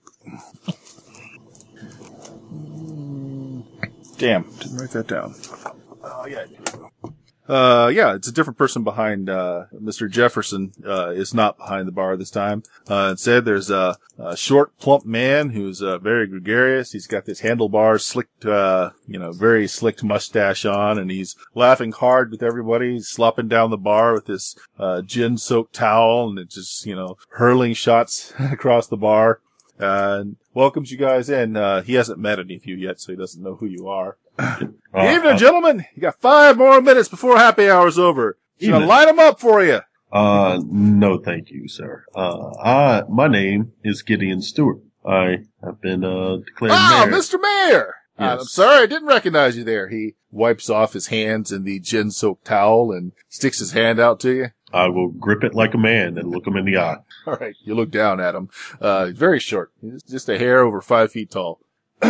Damn, didn't write that down. Oh yeah. Yeah, it's a different person behind, Mr. Jefferson, is not behind the bar this time. Instead, there's a short, plump man who's, very gregarious. He's got this handlebar slicked, very slicked mustache on, and he's laughing hard with everybody. He's slopping down the bar with this, gin-soaked towel, and it's just, hurling shots across the bar. And welcomes you guys in. He hasn't met any of you yet, so he doesn't know who you are. Evening, gentlemen. You got 5 more minutes before happy hour's over. Should I light them up for you? No, thank you, sir. My name is Gideon Stewart. I have been, declared mayor. Mr. Mayor! Yes. I'm sorry, I didn't recognize you there. He wipes off his hands in the gin-soaked towel and sticks his hand out to you. I will grip it like a man and look him in the eye. All right, you look down at him. Very short. He's just a hair over 5 feet tall.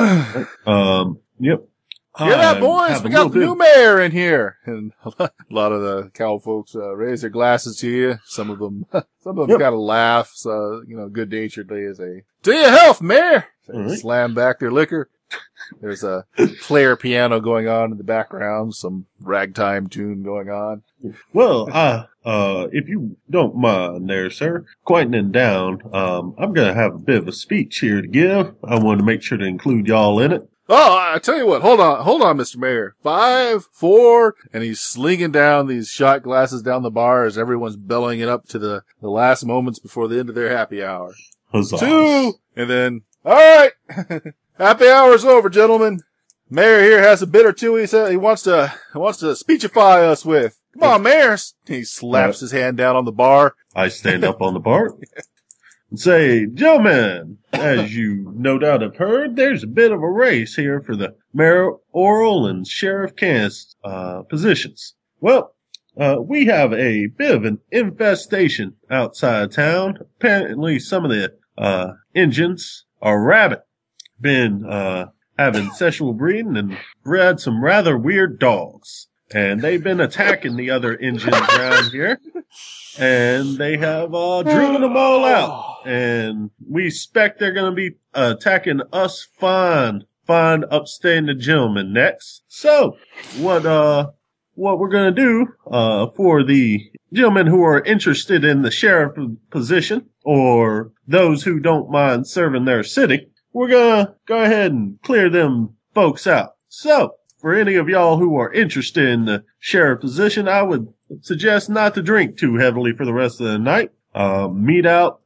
Yep. Hear that, boys? We got the new mayor in here. And a lot of the cow folks, raise their glasses to you. Some of them kind of laugh, so, good naturedly as they, to your health, mayor! Right. Slam back their liquor. There's a player piano going on in the background, some ragtime tune going on. Well, if you don't mind there, sir, quietening down, I'm gonna have a bit of a speech here to give. I want to make sure to include y'all in it. Oh, I tell you what, hold on, Mr. Mayor. 5, 4, and he's slinging down these shot glasses down the bar as everyone's bellowing it up to the last moments before the end of their happy hour. Huzzah. 2, and then, all right, happy hour's over, gentlemen. Mayor here has a bit or two he said he wants to speechify us with. Come on, Mayor. He slaps his hand down on the bar. I stand up on the bar and say, gentlemen, as you no doubt have heard, there's a bit of a race here for the mayoral and sheriff candidate positions. Well, we have a bit of an infestation outside town. Apparently some of the Injuns are rabid. Been having sexual breeding and bred some rather weird dogs. And they've been attacking the other Injuns around here. And they have driven them all out. And we expect they're going to be attacking us fine upstanding gentlemen next. So, what we're going to do for the gentlemen who are interested in the sheriff position, or those who don't mind serving their city, we're going to go ahead and clear them folks out. So, for any of y'all who are interested in the sheriff position, I would suggest not to drink too heavily for the rest of the night. Meet out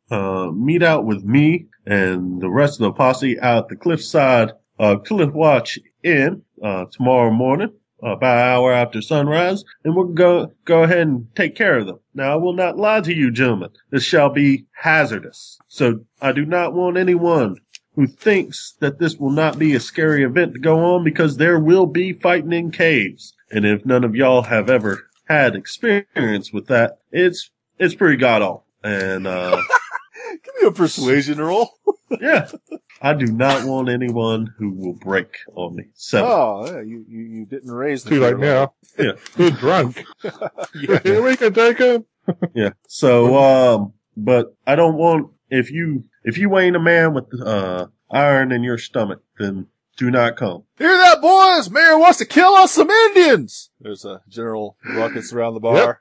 with me and the rest of the posse out at the Cliffside Cliff Watch Inn tomorrow morning, about an hour after sunrise, and we'll go ahead and take care of them. Now, I will not lie to you, gentlemen. This shall be hazardous. So I do not want anyone who thinks that this will not be a scary event to go on, because there will be fighting in caves. And if none of y'all have ever had experience with that, it's pretty god awful. And give me a persuasion roll. Yeah. I do not want anyone who will break on me. 7. Oh, yeah, you didn't raise the Too late now. Yeah. Good drunk. Yeah. We can take him. Yeah. So, but I don't want, if you ain't a man with iron in your stomach, then do not come. Hear that, boys? Mayor wants to kill us some Indians. There's a general ruckus around the bar.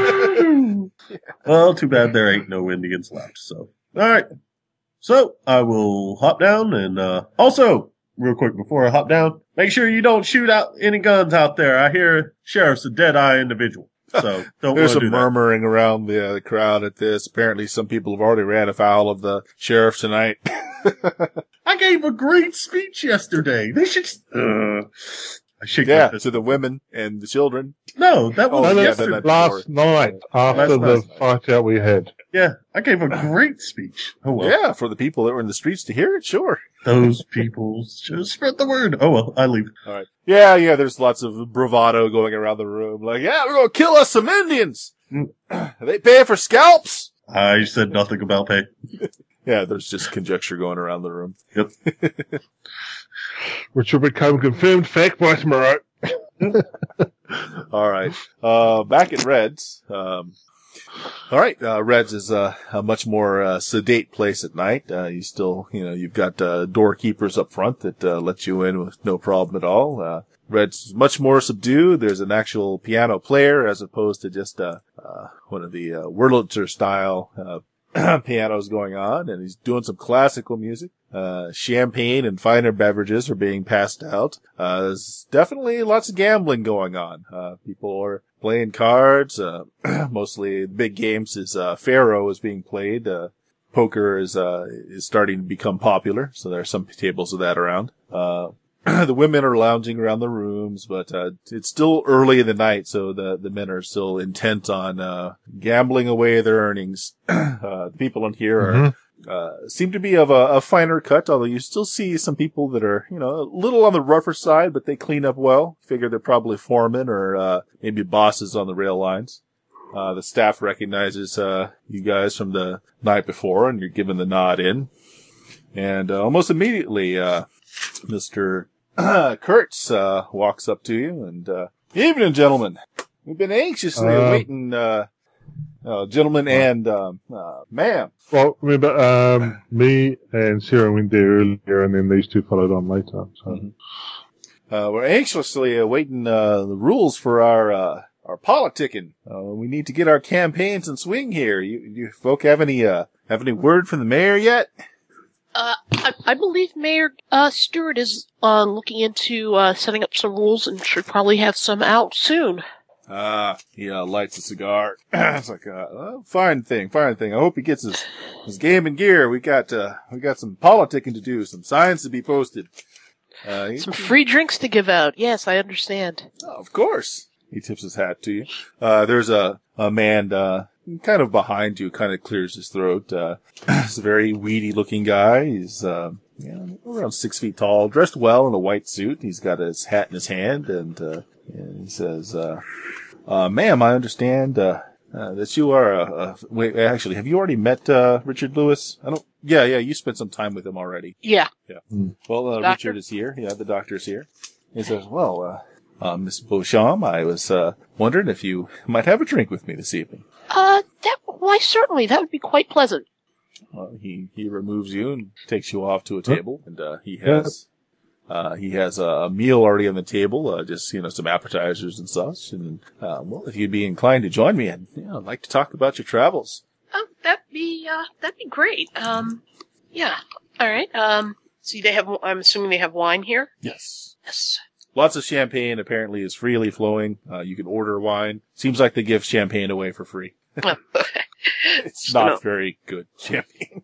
Well, too bad there ain't no Indians left. So, all right. So I will hop down, and also, real quick before I hop down, make sure you don't shoot out any guns out there. I hear sheriff's a dead-eye individual. So don't There's want to some do that. murmuring around the crowd at this. Apparently some people have already ran afoul of the sheriff tonight. I gave a great speech yesterday. They should. I shake my Yeah, fist. to the women and the children. No, that was Oh, yeah, yesterday. then Last night, after Last the night. fight out we had. Yeah, I gave a great speech. Oh well, Yeah, for the people that were in the streets to hear it, sure. those people just spread the word. Oh well, I leave. All right. Yeah, there's lots of bravado going around the room. Like, yeah, we're going to kill us some Indians. Are they paying for scalps? I said nothing about pay. Yeah, there's just conjecture going around the room. Yep. Which will become confirmed fact by tomorrow. All right. Back at Red's. All right. Red's is a much more sedate place at night. You still, you've got doorkeepers up front that let you in with no problem at all. Red's much more subdued. There's an actual piano player as opposed to just one of the Wurlitzer style pianos going on, and he's doing some classical music. Champagne and finer beverages are being passed out. There's definitely lots of gambling going on. People are playing cards. Mostly the big games is Faro is being played. Poker is starting to become popular, so there are some tables of that around. The women are lounging around the rooms, but it's still early in the night, so the men are still intent on gambling away their earnings. The people in here are seem to be of a finer cut, although you still see some people that are, a little on the rougher side, but they clean up well. Figure they're probably foremen or maybe bosses on the rail lines. The staff recognizes you guys from the night before, and you're given the nod in. And almost immediately, Mr. Kurtz walks up to you and, evening, gentlemen. We've been anxiously awaiting, gentlemen and, ma'am. Well, remember, me and Sarah went there earlier, and then these two followed on later. So. We're anxiously awaiting, the rules for our politicking. We need to get our campaigns in swing here. You folk have any word from the mayor yet? I believe Mayor Stewart is looking into setting up some rules and should probably have some out soon. He lights a cigar. It's like, fine thing. I hope he gets his game and gear. We got some politicking to do, some signs to be posted. Some free drinks to give out. Yes, I understand. Oh, of course. He tips his hat to you. There's a man, kind of behind you, kind of clears his throat. He's a very weedy looking guy. He's, around 6 feet tall, dressed well in a white suit. He's got his hat in his hand and he says, ma'am, I understand, that you are wait, actually, have you already met, Richard Lewis? Yeah, you spent some time with him already. Yeah. Well, Richard is here. Yeah, the doctor's here. He says, well, Miss Beauchamp, I was, wondering if you might have a drink with me this evening. Why certainly, that would be quite pleasant. He removes you and takes you off to a table, and, he has a meal already on the table, just, some appetizers and such. And, well, if you'd be inclined to join me, I'd like to talk about your travels. Oh, that'd be great. Yeah. All right. See, I'm assuming they have wine here? Yes. Yes. Lots of champagne apparently is freely flowing. You can order wine. Seems like they give champagne away for free. It's not very good champagne.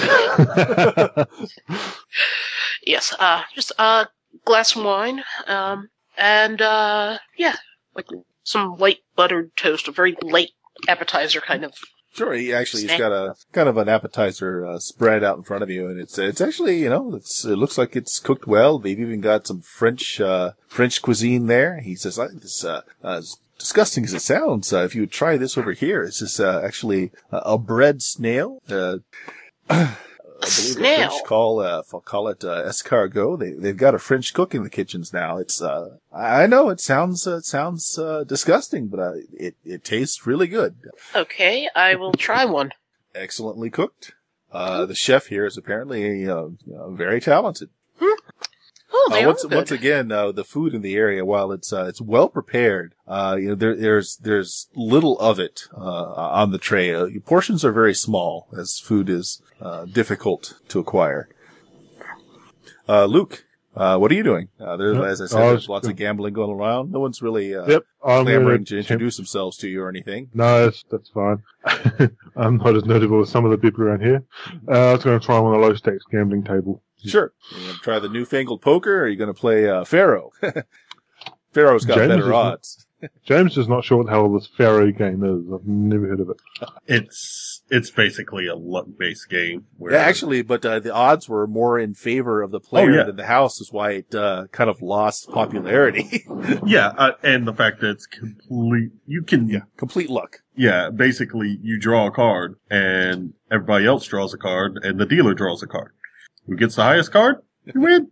Yes, just a glass of wine, and like some light buttered toast, a very light appetizer kind of. Sure, he's got a kind of an appetizer spread out in front of you, and it's actually, it looks like it's cooked well. They've even got some French cuisine there. He says, this as disgusting as it sounds, if you would try this over here, this is actually a bread snail. I believe the French call it escargot. They've got a French cook in the kitchens now. It's I know it sounds disgusting, but it tastes really good. Okay, I will try one. Excellently cooked. The chef here is apparently very talented. Oh, they are good. Once again, the food in the area, while it's well prepared, there's little of it on the tray. Portions are very small, as food is difficult to acquire. Luke, What are you doing? As I said, there's lots of gambling going around. No one's really clamoring to introduce themselves to you or anything. No, that's fine. I'm not as notable as some of the people around here. I was going to try one on a low-stakes gambling table. Sure. You're going to try the newfangled poker, or are you going to play Pharaoh? Pharaoh's got better odds. James is not sure what the hell this Pharaoh game is. I've never heard of it. It's basically a luck-based game. Where actually, but the odds were more in favor of the player than the house, is why it kind of lost popularity. And the fact that it's complete luck. Yeah, basically you draw a card, and everybody else draws a card, and the dealer draws a card. Who gets the highest card, you win.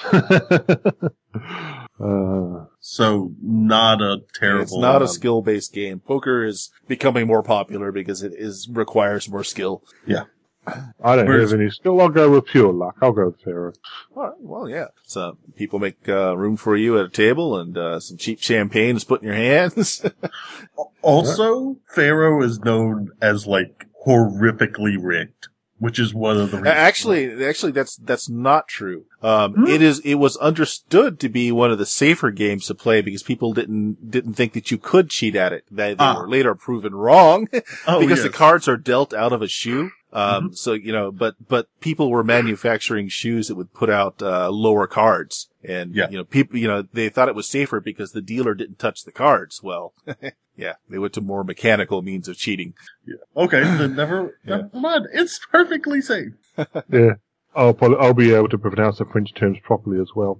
So not a terrible. It's not a skill-based game. Poker is becoming more popular because it requires more skill. Yeah. I don't have any skill. I'll go with pure luck. I'll go with Pharaoh. Well, yeah. So people make room for you at a table, and some cheap champagne is put in your hands. Also, Pharaoh is known as like horrifically rigged, which is one of the reasons. Actually, that's not true. It was understood to be one of the safer games to play because people didn't think that you could cheat at it. They were later proven wrong because the cards are dealt out of a shoe. So, but people were manufacturing shoes that would put out, lower cards. And, people, they thought it was safer because the dealer didn't touch the cards. Well, yeah, they went to more mechanical means of cheating. Yeah. Okay, then never mind. It's perfectly safe. Yeah. I'll be able to pronounce the French terms properly as well.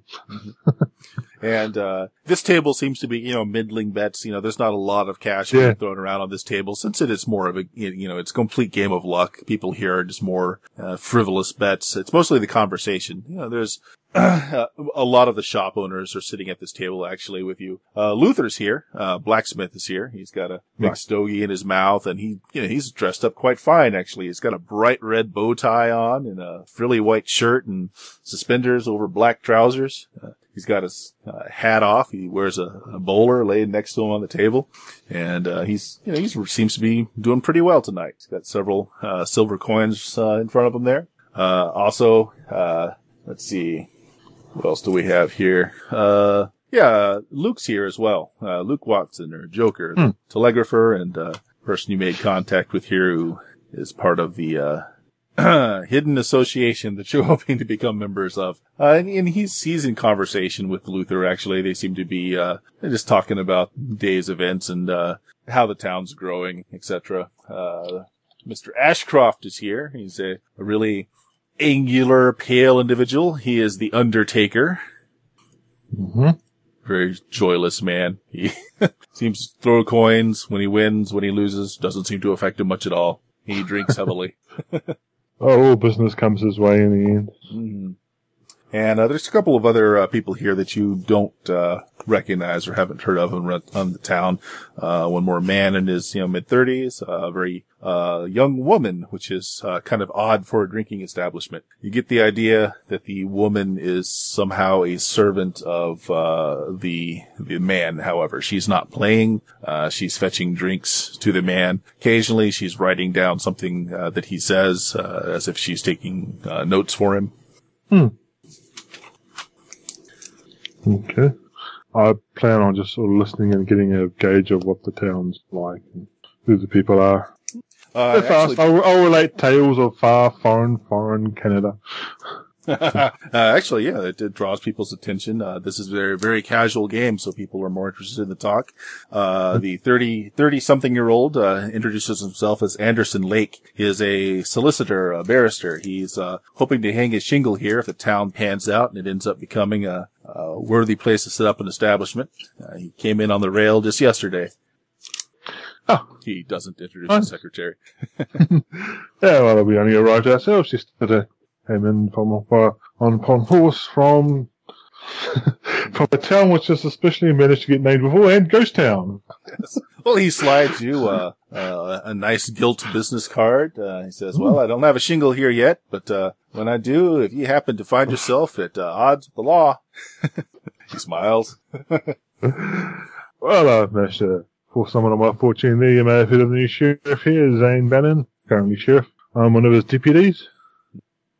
And this table seems to be, middling bets. There's not a lot of cash being thrown around on this table since it is more of a, it's a complete game of luck. People here are just more frivolous bets. It's mostly the conversation. There's a lot of the shop owners are sitting at this table actually with you. Luther's here. Blacksmith is here. He's got a big stogie in his mouth, and he's dressed up quite fine actually. He's got a bright red bow tie on and a frilly white shirt and suspenders over black trousers. He's got his hat off. He wears a bowler laid next to him on the table, and he seems to be doing pretty well tonight. He's got several silver coins in front of him there. Also, let's see. What else do we have here? Luke's here as well. Luke Watson, or Joker, the telegrapher and person you made contact with here, who is part of the hidden association that you're hoping to become members of. And he's in conversation with Luther, actually. They seem to be just talking about day's events and how the town's growing, etc. Mr. Ashcroft is here. He's a really angular, pale individual. He is the Undertaker. Mm-hmm. Very joyless man. He seems to throw coins when he wins. When he loses, doesn't seem to affect him much at all. He drinks heavily. All business comes his way in the end. Mm-hmm. And there's a couple of other people here that you don't recognize or haven't heard of on the town. One more man in his mid-30s, a very young woman, which is kind of odd for a drinking establishment. You get the idea that the woman is somehow a servant of the man. However, she's not playing. She's fetching drinks to the man. Occasionally, she's writing down something that he says as if she's taking notes for him. Okay. I plan on just sort of listening and getting a gauge of what the town's like and who the people are. I'll relate tales of far, foreign Canada. Actually, yeah, it draws people's attention. This is a very, very casual game, so people are more interested in the talk. The 30-something-year-old, introduces himself as Anderson Lake. He is a solicitor, a barrister. He's, hoping to hang his shingle here if the town pans out and it ends up becoming a worthy place to set up an establishment. He came in on the rail just yesterday. Oh. He doesn't introduce the secretary. Well, we only arrived ourselves yesterday. Came in on horse from a town which has especially managed to get named beforehand, Ghost Town. Yes. Well, he slides you a nice gilt business card. He says, "Well, I don't have a shingle here yet, but when I do, if you happen to find yourself at odds with the law," he smiles. Well, I've managed to for someone of my fortune there. You may have heard of the new sheriff here, Zane Bannon, currently sheriff. I'm one of his deputies.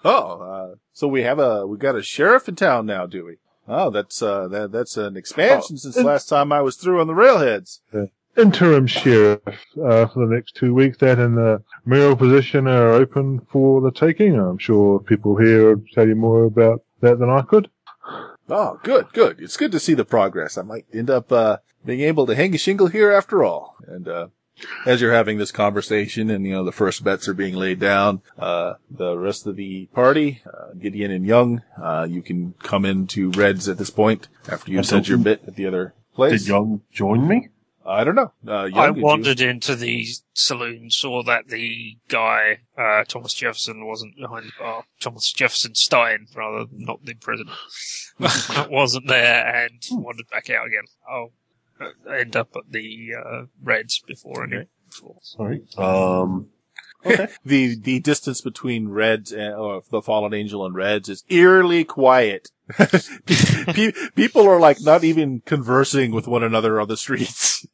So we got a sheriff in town now, do we? Oh, that's an expansion since last time I was through on the railheads. Interim sheriff for the next 2 weeks. That and the mayoral position are open for the taking. I'm sure people here will tell you more about that than I could. Oh, good. It's good to see the progress. I might end up being able to hang a shingle here after all. And as you're having this conversation and, the first bets are being laid down, the rest of the party, Gideon and Young, you can come into Reds at this point after you've said your bit at the other place. Did Young join me? I don't know. Young, I wandered into the saloon, saw that the guy, Thomas Jefferson, wasn't behind the bar. Thomas Jefferson Stein, rather, not the president, wasn't there, and wandered back out again. I'll end up at the Reds before anyway. Sorry. Okay. The distance between Reds and the Fallen Angel and Reds is eerily quiet. People are like not even conversing with one another on the streets.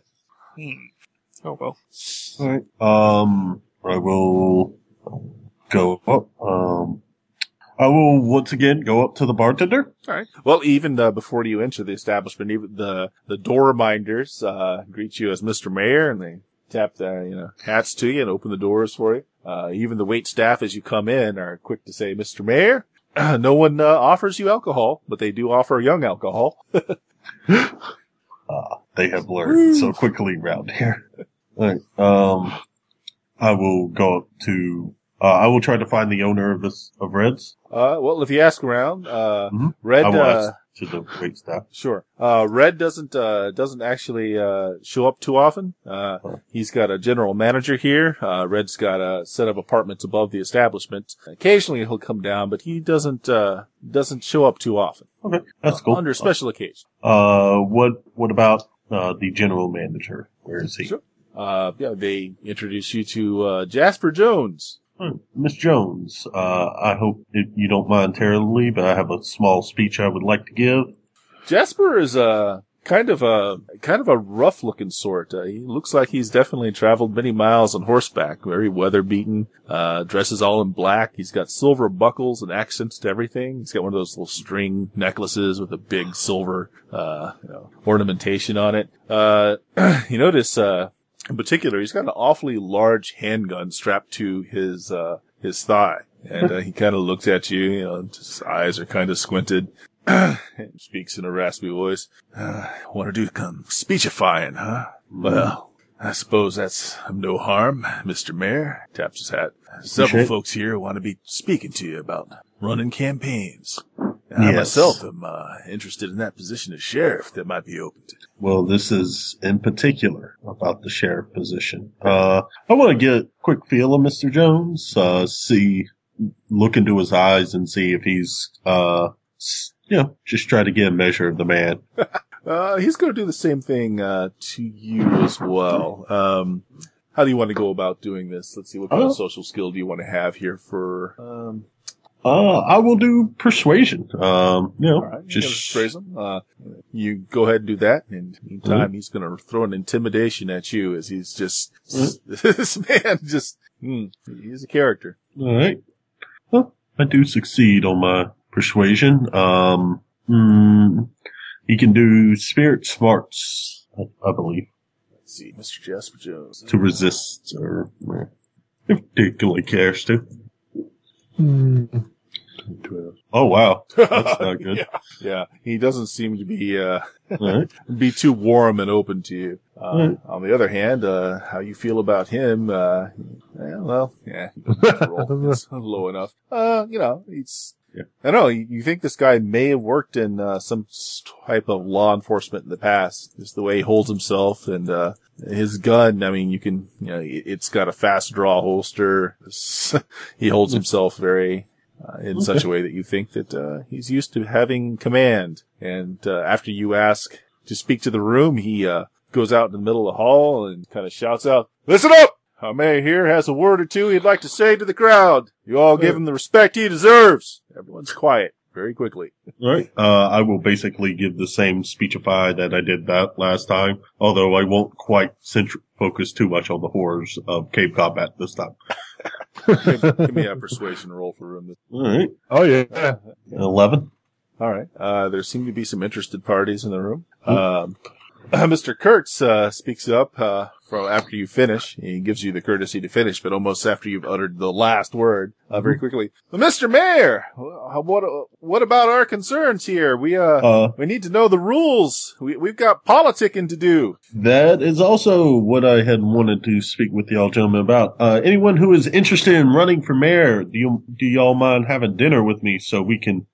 Oh well. All right. I will go up. I will once again go up to the bartender. All right. Well, even before you enter the establishment, even the door reminders greet you as Mr. Mayor, and they tap their hats to you and open the doors for you. Even the wait staff as you come in are quick to say, Mr. Mayor. No one offers you alcohol, but they do offer young alcohol. They have learned so quickly around here. All right. I will go up to. I will try to find the owner of Reds. Well, if you ask around, Red. I will ask to the wait staff. Sure. Red doesn't actually show up too often. He's got a general manager here. Red's got a set of apartments above the establishment. Occasionally he'll come down, but he doesn't show up too often. Okay, that's cool. Under special occasion. What about the general manager? Where is he? Sure. They introduce you to Jasper Jones. Miss Jones, I hope you don't mind terribly, but I have a small speech I would like to give. Jasper is kind of a rough looking sort. He looks like he's definitely traveled many miles on horseback, very weather beaten, dresses all in black. He's got silver buckles and accents to everything. He's got one of those little string necklaces with a big silver, ornamentation on it. You notice, in particular, he's got an awfully large handgun strapped to his thigh. And, he kind of looks at you, his eyes are kind of squinted. And speaks in a raspy voice. Want to do some speechifying, huh? Well, I suppose that's no harm, Mr. Mayor. Taps his hat. Several folks here want to be speaking to you about running campaigns. I myself am interested in that position as sheriff that might be open to. Well, this is in particular about the sheriff position. I want to get a quick feel of Mr. Jones, look into his eyes and see if he's, just try to get a measure of the man. He's going to do the same thing to you as well. How do you want to go about doing this? Let's see, what kind of social skill do you want to have here for... I will do persuasion. All right, just praise him. You go ahead and do that. In the meantime, he's going to throw an intimidation at you as he's just, this man just, he's a character. All right. Well, I do succeed on my persuasion. He can do spirit smarts, I believe. Let's see, Mr. Jasper Jones. To resist, or if particularly cares to. Oh wow, that's not good. Yeah. He doesn't seem to be be too warm and open to you. On the other hand, how you feel about him? It's low enough. It's. Yeah. I don't know. You think this guy may have worked in some type of law enforcement in the past? Just the way he holds himself and his gun. I mean, it's got a fast draw holster. He holds himself very. In such a way that you think that he's used to having command. And after you ask to speak to the room, he goes out in the middle of the hall and kind of shouts out, "Listen up! Our mayor here has a word or two he'd like to say to the crowd. You all give him the respect he deserves." Everyone's quiet very quickly. All right. I will basically give the same speechify that I did that last time, although I won't quite focus too much on the horrors of cave combat this time. Give me a persuasion roll for room. All right. Oh, yeah. 11. All right. There seem to be some interested parties in the room. Mr. Kurtz speaks up from after you finish. He gives you the courtesy to finish, but almost after you've uttered the last word, very quickly. Mr. Mayor, what about our concerns here? We need to know the rules. We've got politicking to do. That is also what I had wanted to speak with y'all gentlemen about. Anyone who is interested in running for mayor, do y'all mind having dinner with me so we can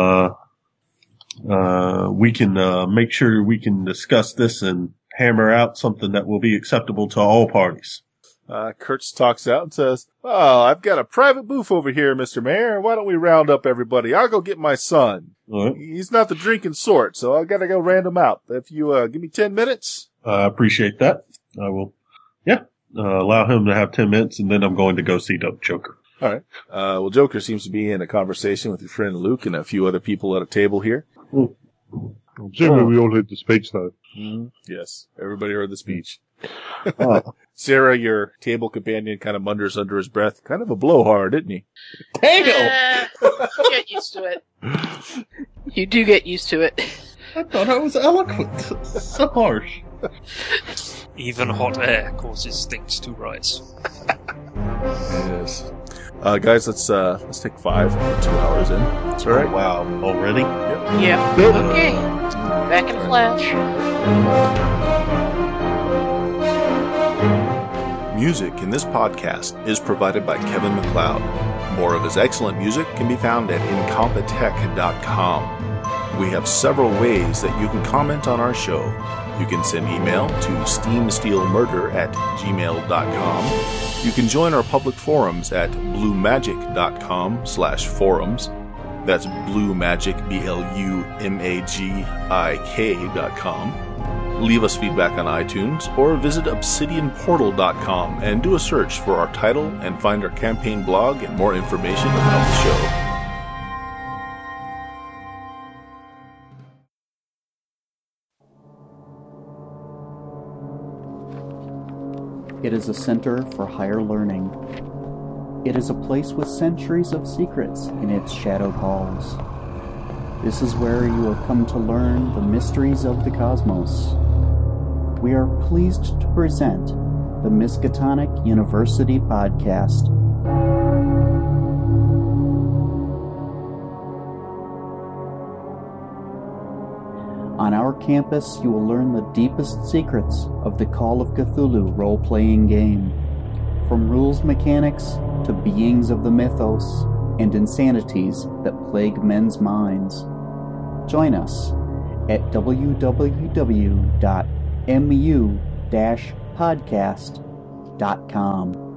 make sure we can discuss this and hammer out something that will be acceptable to all parties. Kurtz talks out and says, "Oh, I've got a private booth over here, Mr. Mayor. Why don't we round up everybody? I'll go get my son. All right. He's not the drinking sort, so I gotta go round him out. If you give me 10 minutes. I appreciate that. I will, allow him to have 10 minutes, and then I'm going to go see the Joker. All right. Well, Joker seems to be in a conversation with your friend Luke and a few other people at a table here. Presumably we all heard the speech, though. Yes, everybody heard the speech. Sarah, your table companion, kind of mutters under his breath. Kind of a blowhard, isn't he? You get used to it. You do get used to it. I thought I was eloquent. So harsh. Even hot air causes things to rise. Yes. Guys, let's take 5. We're 2 hours in. That's all right. Oh, wow, already? Yeah. Okay. Back in a flash. Music in this podcast is provided by Kevin MacLeod. More of his excellent music can be found at incompetech.com. We have several ways that you can comment on our show. You can send email to steamsteelmurder@gmail.com. You can join our public forums at bluemagic.com/forums. That's bluemagic, BLUMAGIK.com. Leave us feedback on iTunes or visit obsidianportal.com and do a search for our title and find our campaign blog and more information about the show. It is a center for higher learning. It is a place with centuries of secrets in its shadowed halls. This is where you have come to learn the mysteries of the cosmos. We are pleased to present the Miskatonic University Podcast. On our campus, you will learn the deepest secrets of the Call of Cthulhu role-playing game, from rules mechanics to beings of the mythos and insanities that plague men's minds. Join us at www.mu-podcast.com.